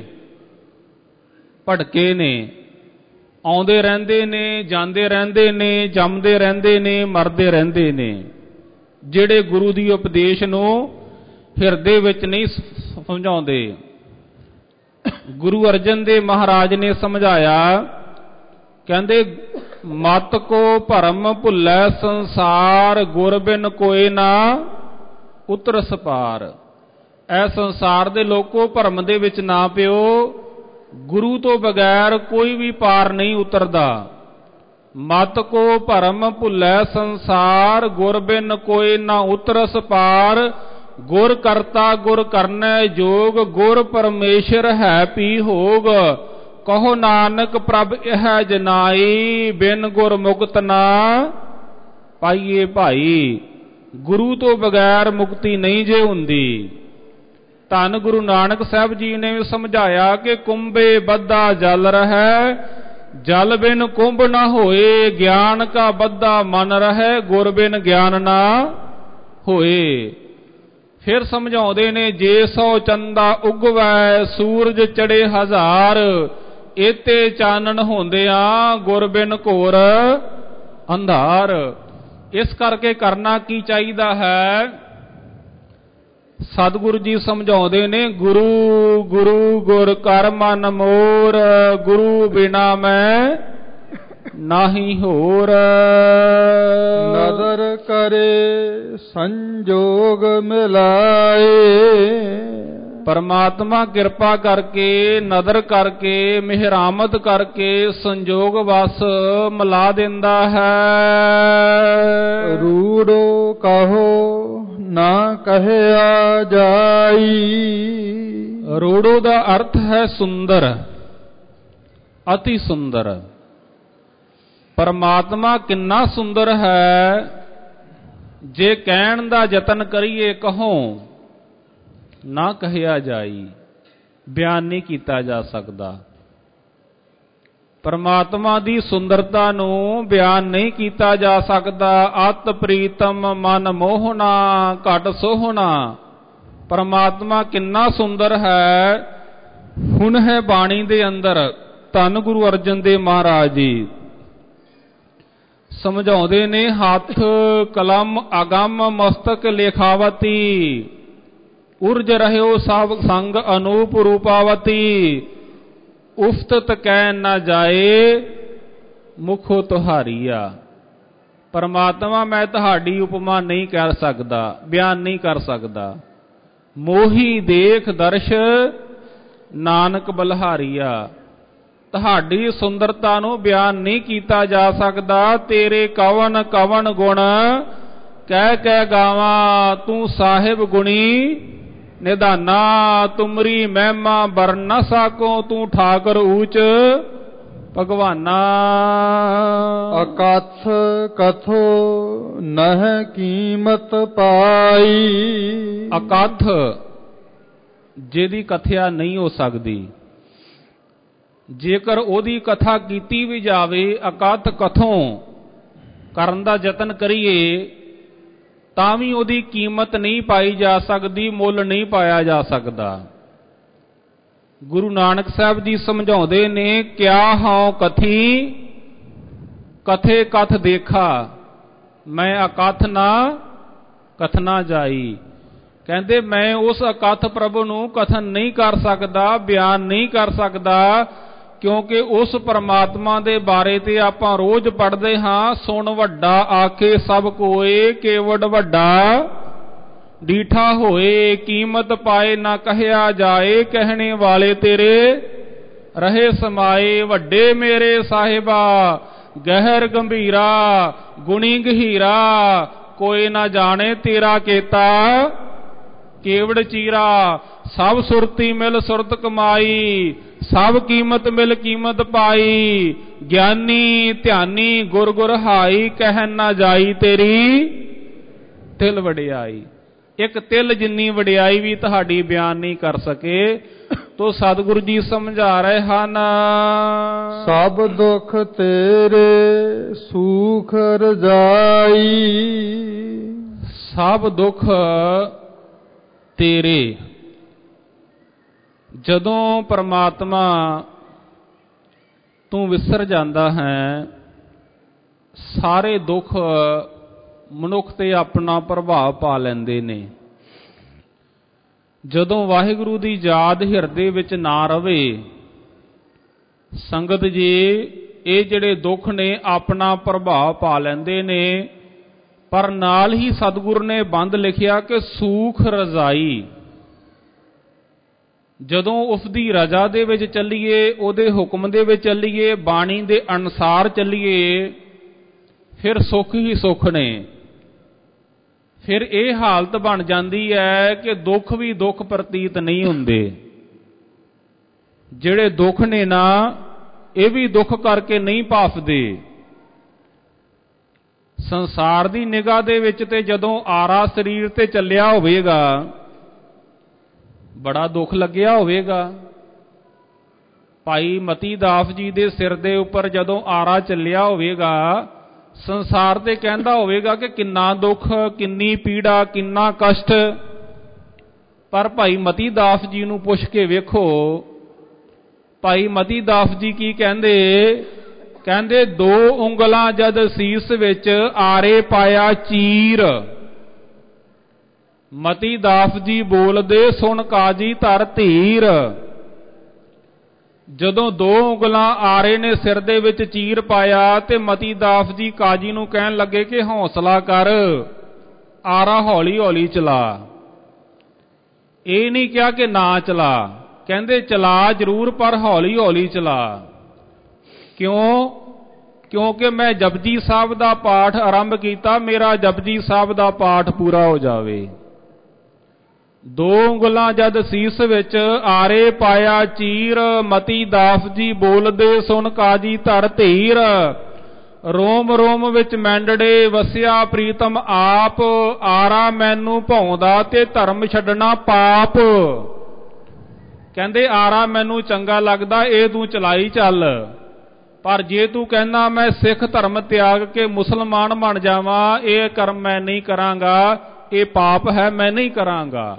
ਭਟਕੇ ਨੇ, ਆਉਂਦੇ ਰਹਿੰਦੇ ਨੇ, ਜਾਂਦੇ ਰਹਿੰਦੇ ਨੇ, ਜੰਮਦੇ ਰਹਿੰਦੇ ਨੇ, ਮਰਦੇ ਰਹਿੰਦੇ ਨੇ। ਜਿਹੜੇ ਗੁਰੂ ਦੀ ਉਪਦੇਸ਼ ਨੂੰ ਹਿਰਦੇ ਵਿੱਚ ਨਹੀਂ ਸਮਝਾਉਂਦੇ। ਗੁਰੂ ਅਰਜਨ ਦੇਵ ਮਹਾਰਾਜ ਨੇ ਸਮਝਾਇਆ, ਕਹਿੰਦੇ ਮਤ ਕੋ ਭਰਮ ਭੁੱਲੈ ਸੰਸਾਰ, ਗੁਰ ਬਿਨ ਕੋਇ ਨਾ ਉਤਰਸ ਪਾਰ। ਇਹ ਸੰਸਾਰ ਦੇ ਲੋਕੋ ਭਰਮ ਦੇ ਵਿੱਚ ਨਾ ਪਿਓ, ਗੁਰੂ ਤੋਂ ਬਗੈਰ ਕੋਈ ਵੀ ਪਾਰ ਨਹੀਂ ਉਤਰਦਾ। ਮਤ ਕੋ ਭਰਮ ਭੁੱਲੈ ਸੰਸਾਰ, ਗੁਰ ਬਿਨ ਕੋਇ ਨਾ ਉਤਰਸ ਪਾਰ। ਗੁਰ ਕਰਤਾ ਗੁਰ ਕਰਨੈ ਜੋਗ, ਗੁਰ ਪਰਮੇਸ਼ਰ ਹੈ ਪੀ ਹੋਗ। ਕਹੋ ਨਾਨਕ ਪ੍ਰਭ ਇਹ ਜਨਾਈ, ਬਿਨ ਗੁਰ ਮੁਕਤ ਨਾ ਪਾਈਏ ਭਾਈ। ਗੁਰੂ ਤੋਂ ਬਗੈਰ ਮੁਕਤੀ ਨਹੀਂ ਜੇ ਹੁੰਦੀ। ਧੰਨ ਗੁਰੂ ਨਾਨਕ ਸਾਹਿਬ ਜੀ ਨੇ ਵੀ ਸਮਝਾਇਆ ਕਿ ਕੁੰਭੇ ਬੱਧਾ ਜਲ ਰਹੈ, ਜਲ ਬਿਨ ਕੁੰਭ ਨਾ ਹੋਏ। ਗਿਆਨ ਕਾ ਬੱਧਾ ਮਨ ਰਹੈ, ਗੁਰ ਬਿਨ ਗਿਆਨ ਨਾ ਹੋਏ। ਫਿਰ ਸਮਝਾਉਂਦੇ ਨੇ ਜੇ ਸੋ ਚੰਦਾ ਉਗਵੈ, ਸੂਰਜ ਚੜੇ ਹਜ਼ਾਰ। ਇਤੇ ਚਾਨਣ ਹੁੰਦਿਆਂ ਗੁਰ ਬਿਨ ਘੋਰ ਅੰਧਾਰ। ਇਸ ਕਰਕੇ ਕਰਨਾ ਕੀ ਚਾਹੀਦਾ ਹੈ? ਸਤਿਗੁਰੂ ਜੀ ਸਮਝਾਉਂਦੇ ਨੇ, ਗੁਰੂ ਗੁਰੂ ਗੁਰ ਕਰ ਮਨ ਮੋਰ, ਗੁਰੂ ਬਿਨਾ ਮੈਂ ਨਾਹੀ ਹੋਰ। ਨਦਰ ਕਰੇ ਸੰਜੋਗ ਮਿਲਾਏ, ਪਰਮਾਤਮਾ ਕਿਰਪਾ ਕਰਕੇ, ਨਦਰ ਕਰਕੇ, ਮਿਹਰਾਮਤ ਕਰਕੇ ਸੰਜੋਗ ਵਸ ਮਿਲਾ ਦਿੰਦਾ ਹੈ। ਰੂੜੋ ਕਹੋ ਨਾ ਕਹਿਆ ਜਾਈ। ਰੂੜੋ ਦਾ ਅਰਥ ਹੈ ਸੁੰਦਰ, ਅਤੀ ਸੁੰਦਰ। ਪਰਮਾਤਮਾ ਕਿੰਨਾ ਸੁੰਦਰ ਹੈ, ਜੇ ਕਹਿਣ ਦਾ ਯਤਨ ਕਰੀਏ ਕਹੋ ਨਾ ਕਹਿਆ ਜਾਈ, ਬਿਆਨ ਨਹੀਂ ਕੀਤਾ ਜਾ ਸਕਦਾ। ਪਰਮਾਤਮਾ ਦੀ ਸੁੰਦਰਤਾ ਨੂੰ ਬਿਆਨ ਨਹੀਂ ਕੀਤਾ ਜਾ ਸਕਦਾ। ਅਤ ਪ੍ਰੀਤਮ ਮਨ ਮੋਹਣਾ ਘਟ ਸੋਹਣਾ। ਪਰਮਾਤਮਾ ਕਿੰਨਾ ਸੁੰਦਰ ਹੈ। ਹੁਣ ਹੈ ਬਾਣੀ ਦੇ ਅੰਦਰ ਧੰਨ ਗੁਰੂ ਅਰਜਨ ਦੇਵ ਮਹਾਰਾਜ ਜੀ ਸਮਝਾਉਂਦੇ ਨੇ, ਹੱਥ ਕਲਮ ਅਗੰਮ ਮਸਤਕ ਲਿਖਾਵਤੀ, ਉਰਜ ਰਹਿਓ ਸਭ ਸੰਗ ਅਨੂਪ ਰੂਪਾਵਤੀ, ਉਫਤਤ ਕਹਿ ਨਾ ਜਾਏ ਮੁਖੋ ਤੁਹਾਰੀਆ। ਪਰਮਾਤਮਾ ਮੈਂ ਤੁਹਾਡੀ ਉਪਮਾ ਨਹੀਂ ਕਰ ਸਕਦਾ, ਬਿਆਨ ਨਹੀਂ ਕਰ ਸਕਦਾ। ਮੋਹੀ ਦੇਖ ਦਰਸ਼ ਨਾਨਕ ਬਲਹਾਰੀਆ। ਤੁਹਾਡੀ ਸੁੰਦਰਤਾ ਨੂੰ ਬਿਆਨ ਨਹੀਂ ਕੀਤਾ ਜਾ ਸਕਦਾ। ਤੇਰੇ ਕਵਨ ਕਵਨ ਗੁਣ ਕਹਿ ਕਹਿ ਗਾਵਾਂ, ਤੂੰ ਸਾਹਿਬ ਗੁਣੀ ਨਿਧਾਨਾ। ਤੁਮਰੀ ਮਹਿਮਾ ਬਰਨ ਨਾ ਸਾਕੋ, ਤੂੰ ਠਾਕਰ ਊਚ ਭਗਵਾਨਾ। ਅਕਥ ਕਥੋ ਨਹ ਕੀਮਤ ਪਾਈ। ਅਕਥ ਜਿਹਦੀ ਕਥਿਆ ਨਹੀਂ ਹੋ ਸਕਦੀ, ਜੇਕਰ ਉਹਦੀ ਕਥਾ ਕੀਤੀ ਵੀ ਜਾਵੇ, ਅਕਥ ਕਥੋਂ ਕਰਨ ਦਾ ਯਤਨ ਕਰੀਏ ਤਾਂ ਵੀ ਉਹਦੀ ਕੀਮਤ ਨਹੀਂ ਪਾਈ ਜਾ ਸਕਦੀ, ਮੁੱਲ ਨਹੀਂ ਪਾਇਆ ਜਾ ਸਕਦਾ। ਗੁਰੂ ਨਾਨਕ ਸਾਹਿਬ ਜੀ ਸਮਝਾਉਂਦੇ ਨੇ, ਕਿਆ ਹਉ ਕਥੀ ਕਥੇ ਕਥ ਦੇਖਾ, ਮੈਂ ਅਕਥ ਨਾ ਕਥਨਾ ਜਾਈ। ਕਹਿੰਦੇ ਮੈਂ ਉਸ ਅਕਥ ਪ੍ਰਭੂ ਨੂੰ ਕਥਨ ਨਹੀਂ ਕਰ ਸਕਦਾ, ਬਿਆਨ ਨਹੀਂ ਕਰ ਸਕਦਾ, ਕਿਉਂਕਿ ਉਸ ਪਰਮਾਤਮਾ ਦੇ ਬਾਰੇ ਤੇ ਆਪਾਂ ਰੋਜ਼ ਪੜ੍ਹਦੇ ਹਾਂ, ਸੁਣ ਵੱਡਾ ਆਖੇ ਸਭ ਕੋਏ, ਕੇਵਡ ਵੱਡਾ ਡੀਠਾ ਹੋਏ, ਕੀਮਤ ਪਾਏ ਨਾ ਕਹਿਆ ਜਾਏ, ਕਹਿਣੇ ਵਾਲੇ ਤੇਰੇ ਰਹੇ ਸਮਾਏ। ਵੱਡੇ ਮੇਰੇ ਸਾਹਿਬਾ ਗਹਿਰ ਗੰਭੀਰਾ, ਗੁਣੀ ਗਹੀਰਾ, ਕੋਈ ਨਾ ਜਾਣੇ ਤੇਰਾ ਕੀਤਾ ਕੇਵੜ ਚੀਰਾ। ਸਭ ਸੁਰਤੀ ਮਿਲ ਸੁਰਤ ਕਮਾਈ, ਸਭ ਕੀਮਤ ਮਿਲ ਕੀਮਤ ਪਾਈ। ਗਿਆਨੀ ਧਿਆਨੀ ਗੁਰ ਗੁਰ ਹਾਈ, ਕਹਿਣ ਨਾ ਜਾਈ ਤੇਰੀ ਤਿਲ ਵਡਿਆਈ। ਇੱਕ ਤਿਲ ਜਿੰਨੀ ਵਡਿਆਈ ਵੀ ਤੁਹਾਡੀ ਬਿਆਨ ਨਹੀਂ ਕਰ ਸਕੇ। ਤੋ ਸਤਿਗੁਰੂ ਜੀ ਸਮਝਾ ਰਹੇ ਹਨ, ਸਭ ਦੁੱਖ ਤੇਰੇ ਸੂਖ ਰਜਾਈ। ਸਭ ਦੁੱਖ ਤੇਰੇ। ਜਦੋਂ ਪਰਮਾਤਮਾ ਤੂੰ ਵਿਸਰ ਜਾਂਦਾ ਹੈ, ਸਾਰੇ ਦੁੱਖ ਮਨੁੱਖ ਤੇ ਆਪਣਾ ਪ੍ਰਭਾਵ ਪਾ ਲੈਂਦੇ ਨੇ। ਜਦੋਂ ਵਾਹਿਗੁਰੂ ਦੀ ਯਾਦ ਹਿਰਦੇ ਵਿੱਚ ਨਾ ਰਵੇ, ਸੰਗਤ ਜੀ ਇਹ ਜਿਹੜੇ ਦੁੱਖ ਨੇ ਆਪਣਾ ਪ੍ਰਭਾਵ ਪਾ ਲੈਂਦੇ ਨੇ। ਪਰ ਨਾਲ ਹੀ ਸਤਿਗੁਰੂ ਨੇ ਬੰਦ ਲਿਖਿਆ ਕਿ ਸੂਖ ਰਜ਼ਾਈ। ਜਦੋਂ ਉਸ ਦੀ ਰਜ਼ਾ ਦੇ ਵਿੱਚ ਚੱਲੀਏ, ਉਹਦੇ ਹੁਕਮ ਦੇ ਵਿੱਚ ਚੱਲੀਏ, ਬਾਣੀ ਦੇ ਅਨੁਸਾਰ ਚੱਲੀਏ, ਫਿਰ ਸੁੱਖ ਹੀ ਸੁੱਖ ਨੇ। ਫਿਰ ਇਹ ਹਾਲਤ ਬਣ ਜਾਂਦੀ ਹੈ ਕਿ ਦੁੱਖ ਵੀ ਦੁੱਖ ਪ੍ਰਤੀਤ ਨਹੀਂ ਹੁੰਦੇ। ਜਿਹੜੇ ਦੁੱਖ ਨੇ ਨਾ, ਇਹ ਵੀ ਦੁੱਖ ਕਰਕੇ ਨਹੀਂ ਭਾਫਦੇ। ਸੰਸਾਰ ਦੀ ਨਿਗਾਹ ਦੇ ਵਿੱਚ ਤੇ ਜਦੋਂ ਆਰਾ ਸਰੀਰ ਤੇ ਚੱਲਿਆ ਹੋਵੇਗਾ, ਬੜਾ ਦੁੱਖ ਲੱਗਿਆ ਹੋਵੇਗਾ। ਭਾਈ ਮਤੀ ਦਾਸ ਜੀ ਦੇ ਸਿਰ ਦੇ ਉੱਪਰ ਜਦੋਂ ਆਰਾ ਚੱਲਿਆ ਹੋਵੇਗਾ, ਸੰਸਾਰ ਤੇ ਕਹਿੰਦਾ ਹੋਵੇਗਾ ਕਿ ਕਿੰਨਾ ਦੁੱਖ, ਕਿੰਨੀ ਪੀੜਾ, ਕਿੰਨਾ ਕਸ਼ਟ। ਪਰ ਭਾਈ ਮਤੀ ਦਾਸ ਜੀ ਨੂੰ ਪੁੱਛ ਕੇ ਵੇਖੋ, ਭਾਈ ਮਤੀ ਦਾਸ ਜੀ ਕੀ ਕਹਿੰਦੇ? ਕਹਿੰਦੇ 2 ਉਂਗਲਾਂ ਜਦ ਸੀਸ ਵਿੱਚ ਆਰੇ ਪਾਇਆ ਚੀਰ। ਮਤੀ ਦਾਸ ਜੀ ਬੋਲਦੇ ਸੁਣ ਕਾਜੀ ਧਰ ਧੀਰ। ਜਦੋਂ 2 ਉਂਗਲਾਂ ਆਰੇ ਨੇ ਸਿਰ ਦੇ ਵਿੱਚ ਚੀਰ ਪਾਇਆ ਤੇ ਮਤੀ ਦਾਸ ਜੀ ਕਾਜੀ ਨੂੰ ਕਹਿਣ ਲੱਗੇ ਕਿ ਹੌਸਲਾ ਕਰ, ਆਰਾ ਹੌਲੀ ਹੌਲੀ ਚਲਾ। ਇਹ ਨਹੀਂ ਕਿਹਾ ਕਿ ਨਾ ਚਲਾ, ਕਹਿੰਦੇ ਚਲਾ ਜ਼ਰੂਰ ਪਰ ਹੌਲੀ ਹੌਲੀ ਚਲਾ। ਕਿਉਂ? ਕਿਉਂਕਿ ਮੈਂ ਜਪਜੀ ਸਾਹਿਬ ਦਾ ਪਾਠ ਆਰੰਭ ਕੀਤਾ, ਮੇਰਾ ਜਪਜੀ ਸਾਹਿਬ ਦਾ ਪਾਠ ਪੂਰਾ ਹੋ ਜਾਵੇ। 2 ਉਂਗਲਾਂ ਜਦ ਸੀਸ ਵਿੱਚ ਆਰੇ ਪਾਇਆ ਚੀਰ। ਮਤੀ ਦਾਸ ਜੀ ਬੋਲਦੇ ਸੁਣ ਕਾਜੀ ਧਰ ਧੀਰ। ਰੋਮ ਰੋਮ ਵਿੱਚ ਮੈਂਡੜੇ ਵਸਿਆ ਪ੍ਰੀਤਮ ਆਪ। ਆਰਾ ਮੈਨੂੰ ਭਾਉਂਦਾ ਤੇ ਧਰਮ ਛੱਡਣਾ ਪਾਪ। ਕਹਿੰਦੇ ਆਰਾ ਮੈਨੂੰ ਚੰਗਾ ਲੱਗਦਾ, ਇਹ ਤੂੰ ਚਲਾਈ ਚੱਲ, ਪਰ ਜੇ ਤੂੰ ਕਹਿੰਦਾ ਮੈਂ ਸਿੱਖ ਧਰਮ ਤਿਆਗ ਕੇ ਮੁਸਲਮਾਨ ਬਣ ਜਾਵਾਂ, ਇਹ ਕਰਮ ਮੈਂ ਨਹੀਂ ਕਰਾਂਗਾ, ਇਹ ਪਾਪ ਹੈ, ਮੈਂ ਨਹੀਂ ਕਰਾਂਗਾ।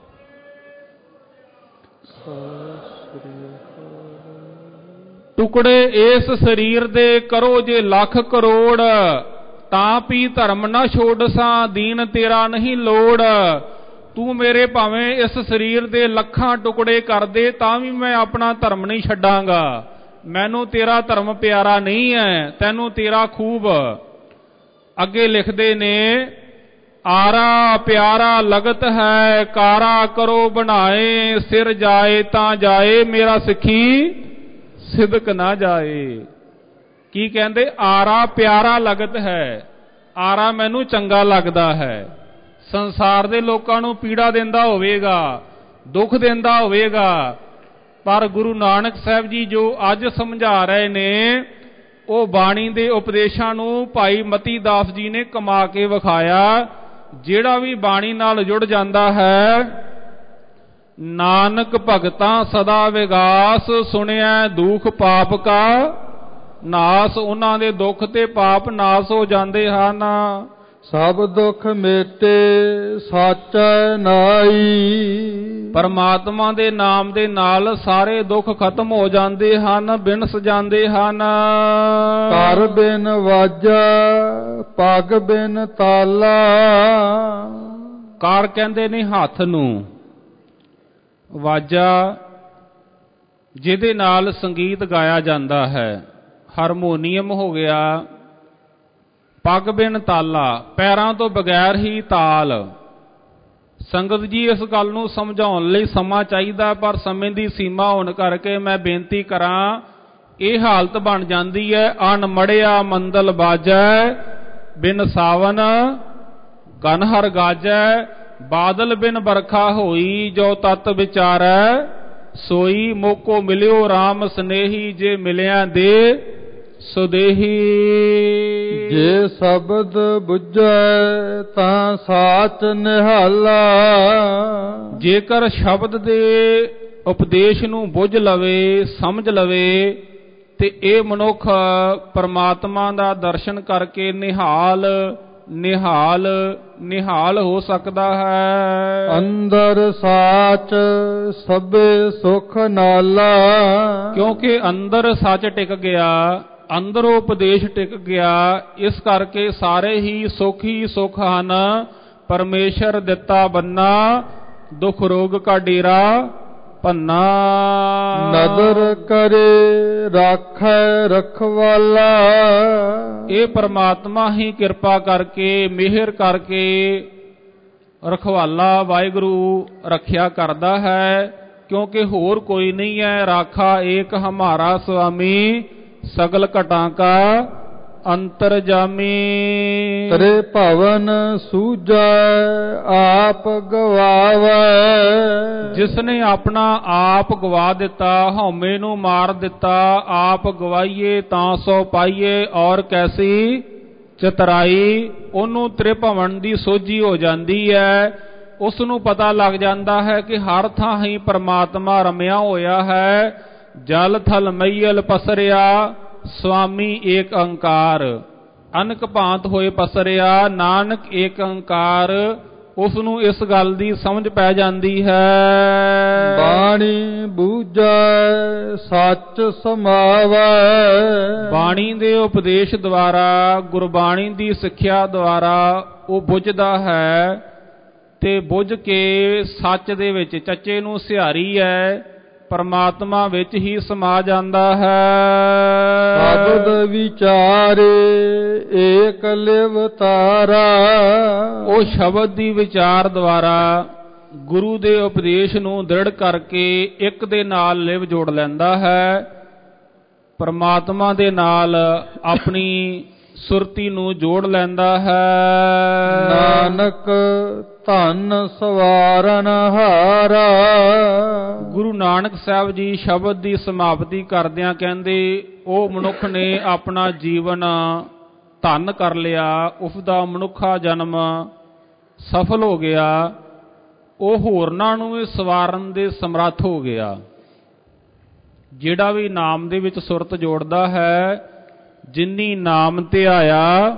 ਟੁਕੜੇ ਇਸ ਸਰੀਰ ਦੇ ਕਰੋ ਜੇ ਲੱਖ ਕਰੋੜ। ਤਾਂ ਵੀ ਧਰਮ ਨਾ ਛੋੜਸਾਂ, ਦੀਨ ਤੇਰਾ ਨਹੀਂ ਲੋੜ। ਤੂੰ ਮੇਰੇ ਭਾਵੇਂ ਇਸ ਸਰੀਰ ਦੇ ਲੱਖਾਂ ਟੁਕੜੇ ਕਰ ਦੇ, ਤਾਂ ਵੀ ਮੈਂ ਆਪਣਾ ਧਰਮ ਨਹੀਂ ਛੱਡਾਂਗਾ। ਮੈਨੂੰ ਤੇਰਾ ਧਰਮ ਪਿਆਰਾ ਨਹੀਂ ਹੈ, ਤੈਨੂੰ ਤੇਰਾ ਖੂਬ। ਅੱਗੇ ਲਿਖਦੇ ਨੇ ਆਰਾ ਪਿਆਰਾ ਲਗਤ ਹੈ, ਕਾਰਾ ਕਰੋ ਬਣਾਏ। ਸਿਰ ਜਾਏ ਤਾਂ ਜਾਏ, ਮੇਰਾ ਸਿੱਖੀ ਸਿਦਕ ਨਾ ਜਾਏ। ਕੀ ਕਹਿੰਦੇ? ਆਰਾ ਪਿਆਰਾ ਲਗਤ ਹੈ, ਆਰਾ ਮੈਨੂੰ ਚੰਗਾ ਲੱਗਦਾ ਹੈ। ਸੰਸਾਰ ਦੇ ਲੋਕਾਂ ਨੂੰ ਪੀੜਾ ਦਿੰਦਾ ਹੋਵੇਗਾ, ਦੁੱਖ ਦਿੰਦਾ ਹੋਵੇਗਾ, ਪਰ ਗੁਰੂ ਨਾਨਕ ਸਾਹਿਬ ਜੀ ਜੋ ਅੱਜ ਸਮਝਾ ਰਹੇ ਨੇ, ਉਹ ਬਾਣੀ ਦੇ ਉਪਦੇਸ਼ਾਂ ਨੂੰ ਭਾਈ ਮਤੀ ਦਾਸ ਜੀ ਨੇ ਕਮਾ ਕੇ ਵਿਖਾਇਆ। ਜਿਹੜਾ ਵੀ ਬਾਣੀ ਨਾਲ ਜੁੜ ਜਾਂਦਾ ਹੈ, ਨਾਨਕ ਭਗਤਾਂ ਸਦਾ ਵਿਗਾਸ। ਸੁਣਿਆ ਦੁੱਖ ਪਾਪ ਕਾ ਨਾਸ। ਉਹਨਾਂ ਦੇ ਦੁੱਖ ਤੇ ਪਾਪ ਨਾਸ ਹੋ ਜਾਂਦੇ ਹਨ। ਸਭ ਦੁੱਖ ਮੇਟੇ ਸਾਚੈ ਨਾਈ। ਪਰਮਾਤਮਾ ਦੇ ਨਾਮ ਦੇ ਨਾਲ ਸਾਰੇ ਦੁੱਖ ਖਤਮ ਹੋ ਜਾਂਦੇ ਹਨ, ਬਿਨਸ ਜਾਂਦੇ ਹਨ। ਘਰ ਬਿਨ ਵਾਜਾ ਪੱਗ ਬਿਨ ਤਾਲਾ। ਕਾਰ ਕਹਿੰਦੇ ਨੇ ਹੱਥ ਨੂੰ, ਵਾਜਾ ਜਿਹਦੇ ਨਾਲ ਸੰਗੀਤ ਗਾਇਆ ਜਾਂਦਾ ਹੈ, ਹਾਰਮੋਨੀਅਮ ਹੋ ਗਿਆ। ਪੱਗ ਬਿਨ ਤਾਲਾ, ਪੈਰਾਂ ਤੋਂ ਬਗੈਰ ਹੀ ਤਾਲ। ਸੰਗਤ ਜੀ ਇਸ ਗੱਲ ਨੂੰ ਸਮਝਾਉਣ ਲਈ ਸਮਾਂ ਚਾਹੀਦਾ, ਪਰ ਸਮੇਂ ਦੀ ਸੀਮਾ ਹੋਣ ਕਰਕੇ ਮੈਂ ਬੇਨਤੀ ਕਰਾਂ, ਇਹ ਹਾਲਤ ਬਣ ਜਾਂਦੀ ਹੈ ਅਣਮੜਿਆ ਮੰਦਲ ਬਾਜੈ, ਬਿਨ ਸਾਵਨ ਕਨਹਰ ਗਾਜੈ। ਬਾਦਲ ਬਿਨ ਬਰਖਾ ਹੋਈ, ਜੋ ਤਤ ਵਿਚਾਰੈ ਸੋਈ। ਮੋਕੋ ਮਿਲਿਓ RAM ਸਨੇਹੀ, ਜੇ ਮਿਲਿਆ ਦੇ ਸੁਦੇਹੀ। ਜੇ ਸ਼ਬਦ ਬੁੱਝੈ ਤਾਂ ਸਾਚ ਨਿਹਾਲਾ। ਜੇਕਰ ਸ਼ਬਦ ਦੇ ਉਪਦੇਸ਼ ਨੂੰ ਬੁੱਝ ਲਵੇ, ਸਮਝ ਲਵੇ, ਤੇ ਇਹ ਮਨੁੱਖ ਪਰਮਾਤਮਾ ਦਾ ਦਰਸ਼ਨ ਕਰਕੇ ਨਿਹਾਲ ਨਿਹਾਲ ਨਿਹਾਲ ਹੋ ਸਕਦਾ ਹੈ। ਅੰਦਰ ਸਾਚ ਸਭੇ ਸੁਖ ਨਾਲਾ। ਕਿਉਂਕਿ ਅੰਦਰ ਸੱਚ ਟਿਕ ਗਿਆ, ਅੰਦਰੋਂ ਉਪਦੇਸ਼ ਟਿਕ ਗਿਆ, ਇਸ ਕਰਕੇ ਸਾਰੇ ਹੀ ਸੁਖ ਹੀ ਸੁਖ ਹਨ। ਪਰਮੇਸ਼ਰ ਦਿੱਤਾ ਬੰਨਾ, ਦੁਖ ਰੋਗ ਕਾ ਡੇਰਾ ਭੰਨਾ। ਨਦਰ ਕਰੇ ਰਾਖੈ ਰਖਵਾਲਾ। ਇਹ ਪਰਮਾਤਮਾ ਹੀ ਕਿਰਪਾ ਕਰਕੇ, ਮਿਹਰ ਕਰਕੇ ਰਖਵਾਲਾ ਵਾਹਿਗੁਰੂ ਰੱਖਿਆ ਕਰਦਾ ਹੈ, ਕਿਉਂਕਿ ਹੋਰ ਕੋਈ ਨਹੀਂ ਹੈ। ਰਾਖਾ ਏਕ ਹਮਾਰਾ ਸੁਆਮੀ, ਸਗਲ ਘਟਾਂ ਕਾ ਅੰਤਰਜਾਮੀ। ਤਰੇ ਭਵਨ ਸੂਝੈ ਆਪ ਗਵਾਵੈ। ਜਿਸਨੇ ਆਪਣਾ ਆਪ ਗਵਾ ਦਿੱਤਾ, ਹਉਮੈ ਨੂੰ ਮਾਰ ਦਿੱਤਾ, ਆਪ ਗਵਾਈਏ ਤਾਂ ਸੋ ਪਾਈਏ ਔਰ ਕੈਸੀ ਚਤਰਾਈ। ਉਹਨੂੰ ਤ੍ਰਿਭਵਨ ਦੀ ਸੋਝੀ ਹੋ ਜਾਂਦੀ ਹੈ। ਉਸ ਨੂੰ ਪਤਾ ਲੱਗ ਜਾਂਦਾ ਹੈ ਕਿ ਹਰ ਥਾਂ ਹੀ ਪਰਮਾਤਮਾ ਰਮਿਆ ਹੋਇਆ ਹੈ। ਜਲ ਥਲ ਮਈਲ ਪਸਰਿਆ, ਸੁਆਮੀ ਏਕ ਓੰਕਾਰ। ਅਨਕ ਭਾਂਤ ਹੋਏ ਪਸਰਿਆ, ਨਾਨਕ ਏਕ ਓੰਕਾਰ। ਉਸ ਨੂੰ ਇਸ ਗੱਲ ਦੀ ਸਮਝ ਪੈ ਜਾਂਦੀ ਹੈ। ਬਾਣੀ ਬੂਝੈ ਸੱਚ ਸਮਾਵੈ। ਬਾਣੀ ਦੇ ਉਪਦੇਸ਼ ਦੁਆਰਾ, ਗੁਰਬਾਣੀ ਦੀ ਸਿੱਖਿਆ ਦੁਆਰਾ ਉਹ ਬੁੱਝਦਾ ਹੈ ਤੇ ਬੁੱਝ ਕੇ ਸੱਚ ਦੇ ਵਿੱਚ, ਚੱਚੇ ਨੂੰ ਸਿਹਾਰੀ ਹੈ, ਪਰਮਾਤਮਾ ਵਿੱਚ ਹੀ ਸਮਾ ਜਾਂਦਾ ਹੈ। ਸ਼ਬਦ ਵਿਚਾਰੇ ਏਕ ਲਿਵ ਤਾਰਾ। ਉਹ ਸ਼ਬਦ ਦੀ ਵਿਚਾਰ ਦੁਆਰਾ ਗੁਰੂ ਦੇ ਉਪਦੇਸ਼ ਨੂੰ ਦ੍ਰਿੜ ਕਰਕੇ ਇੱਕ ਦੇ ਨਾਲ ਲਿਵ ਜੋੜ ਲੈਂਦਾ ਹੈ, ਪਰਮਾਤਮਾ ਦੇ ਨਾਲ ਆਪਣੀ ਸੁਰਤੀ ਨੂੰ ਜੋੜ ਲੈਂਦਾ ਹੈ। ਨਾਨਕ ਧਨ ਸਵਾਰਨ ਹਾਰਾ। ਗੁਰੂ ਨਾਨਕ ਸਾਹਿਬ ਜੀ ਸ਼ਬਦ ਦੀ ਸਮਾਪਤੀ ਕਰਦਿਆਂ ਕਹਿੰਦੇ, ਉਹ ਮਨੁੱਖ ਨੇ ਆਪਣਾ ਜੀਵਨ ਧਨ ਕਰ ਲਿਆ, ਉਸਦਾ ਮਨੁੱਖਾ ਜਨਮ ਸਫਲ ਹੋ ਗਿਆ, ਉਹ ਹੋਰਨਾਂ ਨੂੰ ਵੀ ਸਵਾਰਨ ਦੇ ਸਮਰੱਥ ਹੋ ਗਿਆ। ਜਿਹੜਾ ਵੀ ਨਾਮ ਦੇ ਵਿੱਚ ਸੁਰਤ ਜੋੜਦਾ ਹੈ, ਜਿਨੀ ਨਾਮ ਧਿਆਇਆ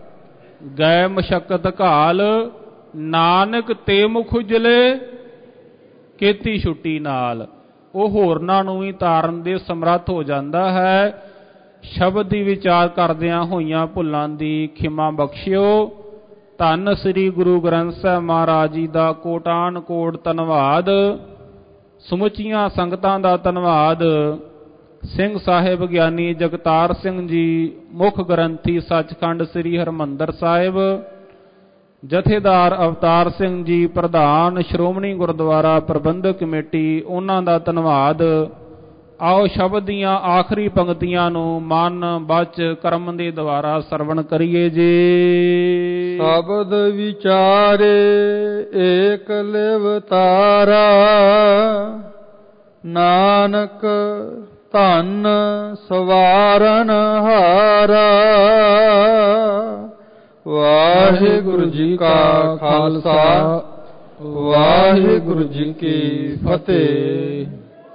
ਗਏ ਮਸ਼ੱਕਤ ਘਾਲ, ਨਾਨਕ ਤੇ ਮੁਖ ਉਜਲੇ ਕੀਤੀ ਛੁੱਟੀ ਨਾਲ। ਉਹ ਹੋਰਨਾਂ ਨੂੰ ਵੀ ਤਾਰਨ ਦੇ ਸਮਰੱਥ ਹੋ ਜਾਂਦਾ ਹੈ। ਸ਼ਬਦ ਦੀ ਵਿਚਾਰ ਕਰਦਿਆਂ ਹੋਈਆਂ ਭੁੱਲਾਂ ਦੀ ਖਿਮਾ ਬਖਸ਼ਿਓ। ਧੰਨ ਸ੍ਰੀ ਗੁਰੂ ਗ੍ਰੰਥ ਸਾਹਿਬ ਮਹਾਰਾਜ ਜੀ ਦਾ ਕੋਟਾਨ ਕੋਟ ਧੰਨਵਾਦ। ਸਮੁੱਚੀਆਂ ਸੰਗਤਾਂ ਦਾ ਧੰਨਵਾਦ। ਸਿੰਘ ਸਾਹਿਬ ਗਿਆਨੀ ਜਗਤਾਰ ਸਿੰਘ ਜੀ, ਮੁੱਖ ਗ੍ਰੰਥੀ ਸੱਚਖੰਡ ਸ੍ਰੀ ਹਰਿਮੰਦਰ ਸਾਹਿਬ, ਜਥੇਦਾਰ ਅਵਤਾਰ ਸਿੰਘ ਜੀ, ਪ੍ਰਧਾਨ ਸ਼੍ਰੋਮਣੀ ਗੁਰਦੁਆਰਾ ਪ੍ਰਬੰਧਕ ਕਮੇਟੀ, ਉਹਨਾਂ ਦਾ ਧੰਨਵਾਦ। ਆਓ ਸ਼ਬਦ ਦੀਆਂ ਆਖਰੀ ਪੰਕਤੀਆਂ ਨੂੰ ਮਨ ਬਚ ਕਰਮ ਦੇ ਦੁਆਰਾ ਸਰਵਣ ਕਰੀਏ ਜੀ। ਸ਼ਬਦ ਵਿਚਾਰੇ ਏਕ ਲਿਵ ਤਾਰਾ, ਨਾਨਕ ਧਨ ਸਵਾਰਨ ਹਾਰਾ। ਵਾਹਿਗੁਰੂ ਜੀ ਕਾ ਖਾਲਸਾ, ਵਾਹਿਗੁਰੂ ਜੀ ਕੀ ਫਤਿਹ।